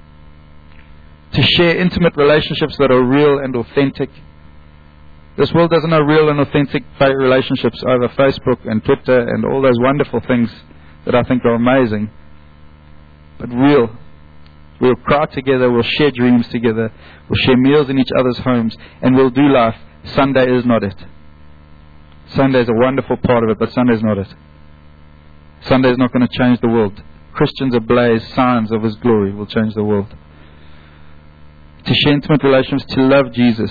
To share intimate relationships that are real and authentic. This world doesn't know real and authentic relationships over Facebook and Twitter and all those wonderful things that I think are amazing. But real. We'll cry together, we'll share dreams together, we'll share meals in each other's homes, and we'll do life. Sunday is not it. Sunday is a wonderful part of it, but Sunday is not it. Sunday is not going to change the world. Christians ablaze, signs of His glory will change the world. To share intimate relations, to love Jesus,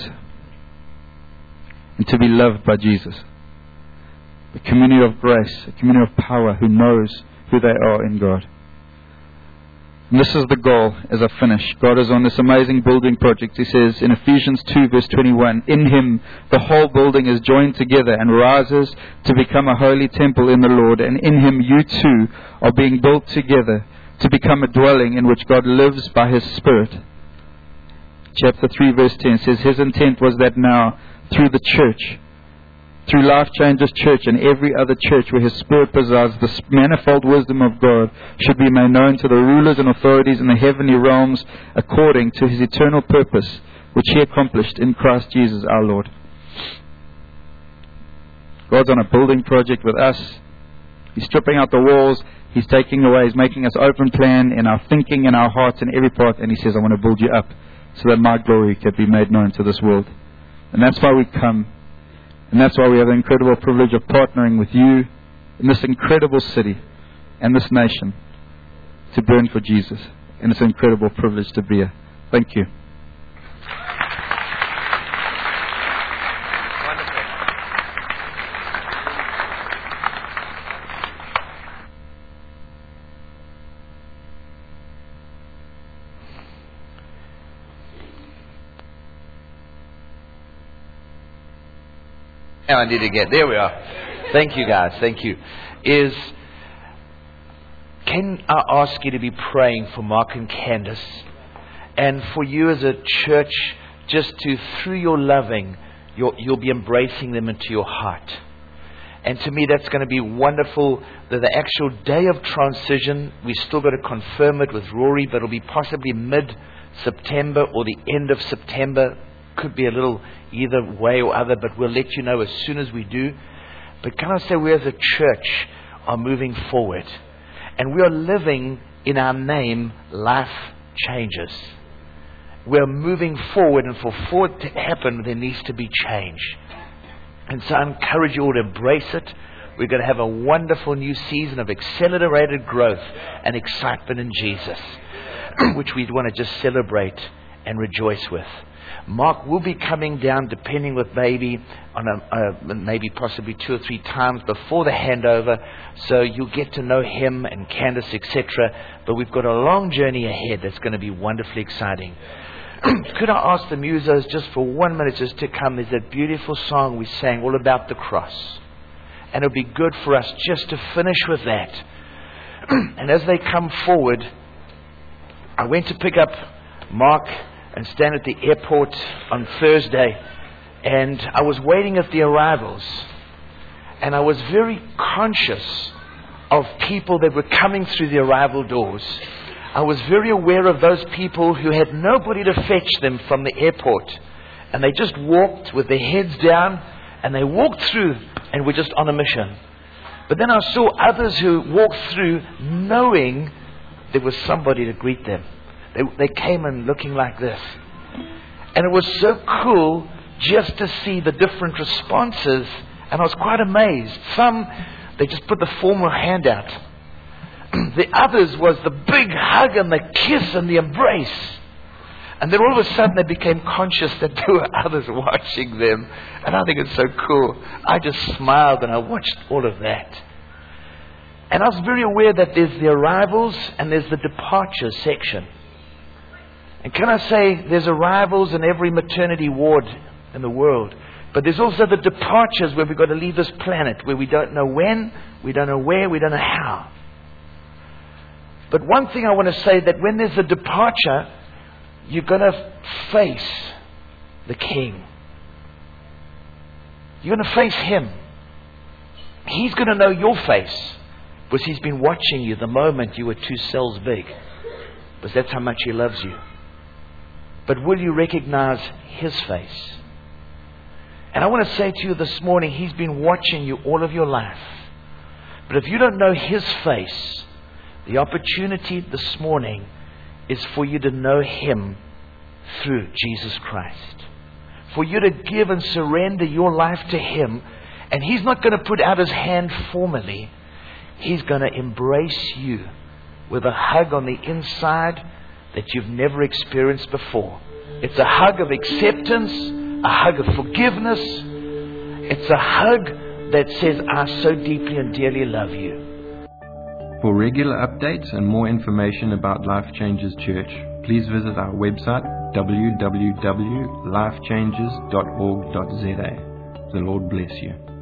and to be loved by Jesus. A community of grace, a community of power who knows who they are in God. And this is the goal as I finish. God is on this amazing building project. He says in Ephesians two verse twenty-one, in Him the whole building is joined together and rises to become a holy temple in the Lord. And in Him you too are being built together to become a dwelling in which God lives by His Spirit. Chapter three verse ten says, His intent was that now, through the church, through Life Changes Church and every other church where His Spirit presides, the manifold wisdom of God should be made known to the rulers and authorities in the heavenly realms according to His eternal purpose, which He accomplished in Christ Jesus our Lord. God's on a building project with us. He's stripping out the walls. He's taking away. He's making us open plan in our thinking, in our hearts, in every part. And He says, I want to build you up so that my glory can be made known to this world. And that's why we come. And that's why we have the incredible privilege of partnering with you in this incredible city and this nation to burn for Jesus. And it's an incredible privilege to be here. Thank you. I need to get there. We are. Thank you, guys. Thank you. Is can I ask you to be praying for Mark and Candace, and for you as a church, just to through your loving, you'll, you'll be embracing them into your heart. And to me, that's going to be wonderful. That the actual day of transition, we still got to confirm it with Rory, but it'll be possibly mid-September or the end of September. Could be a little either way or other, but we'll let you know as soon as we do. But can I say, we as a church are moving forward, and we are living in our name Life Changes. We're moving forward, and for forward to happen, there needs to be change. And so I encourage you all to embrace it. We're going to have a wonderful new season of accelerated growth and excitement in Jesus, which we want to just celebrate and rejoice with. Mark will be coming down, depending with baby, on a, uh, maybe possibly two or three times before the handover, so you'll get to know him and Candace, et cetera. But we've got a long journey ahead that's going to be wonderfully exciting. Could I ask the musos just for one minute just to come? There's that beautiful song we sang all about the cross, and it'll be good for us just to finish with that. And as they come forward, I went to pick up Mark and stand at the airport on Thursday, and I was waiting at the arrivals, and I was very conscious of people that were coming through the arrival doors. I was very aware of those people who had nobody to fetch them from the airport, and they just walked with their heads down, and they walked through and were just on a mission. But then I saw others who walked through knowing there was somebody to greet them. They, they came in looking like this. And it was so cool just to see the different responses. And I was quite amazed. Some, they just put the formal hand out. The others was the big hug and the kiss and the embrace. And then all of a sudden they became conscious that there were others watching them. And I think it's so cool. I just smiled and I watched all of that. And I was very aware that there's the arrivals and there's the departures section. And can I say, there's arrivals in every maternity ward in the world. But there's also the departures where we've got to leave this planet, where we don't know when, we don't know where, we don't know how. But one thing I want to say, that when there's a departure, you're going to face the King. You're going to face Him. He's going to know your face, because He's been watching you the moment you were two cells big. Because that's how much He loves you. But will you recognize His face? And I want to say to you this morning, He's been watching you all of your life. But if you don't know His face, the opportunity this morning is for you to know Him through Jesus Christ. For you to give and surrender your life to Him. And He's not going to put out His hand formally. He's going to embrace you with a hug on the inside that you've never experienced before. It's a hug of acceptance, a hug of forgiveness. It's a hug that says, I so deeply and dearly love you. For regular updates and more information about Life Changes Church, please visit our website w w w dot life changes dot org dot z a. The Lord bless you.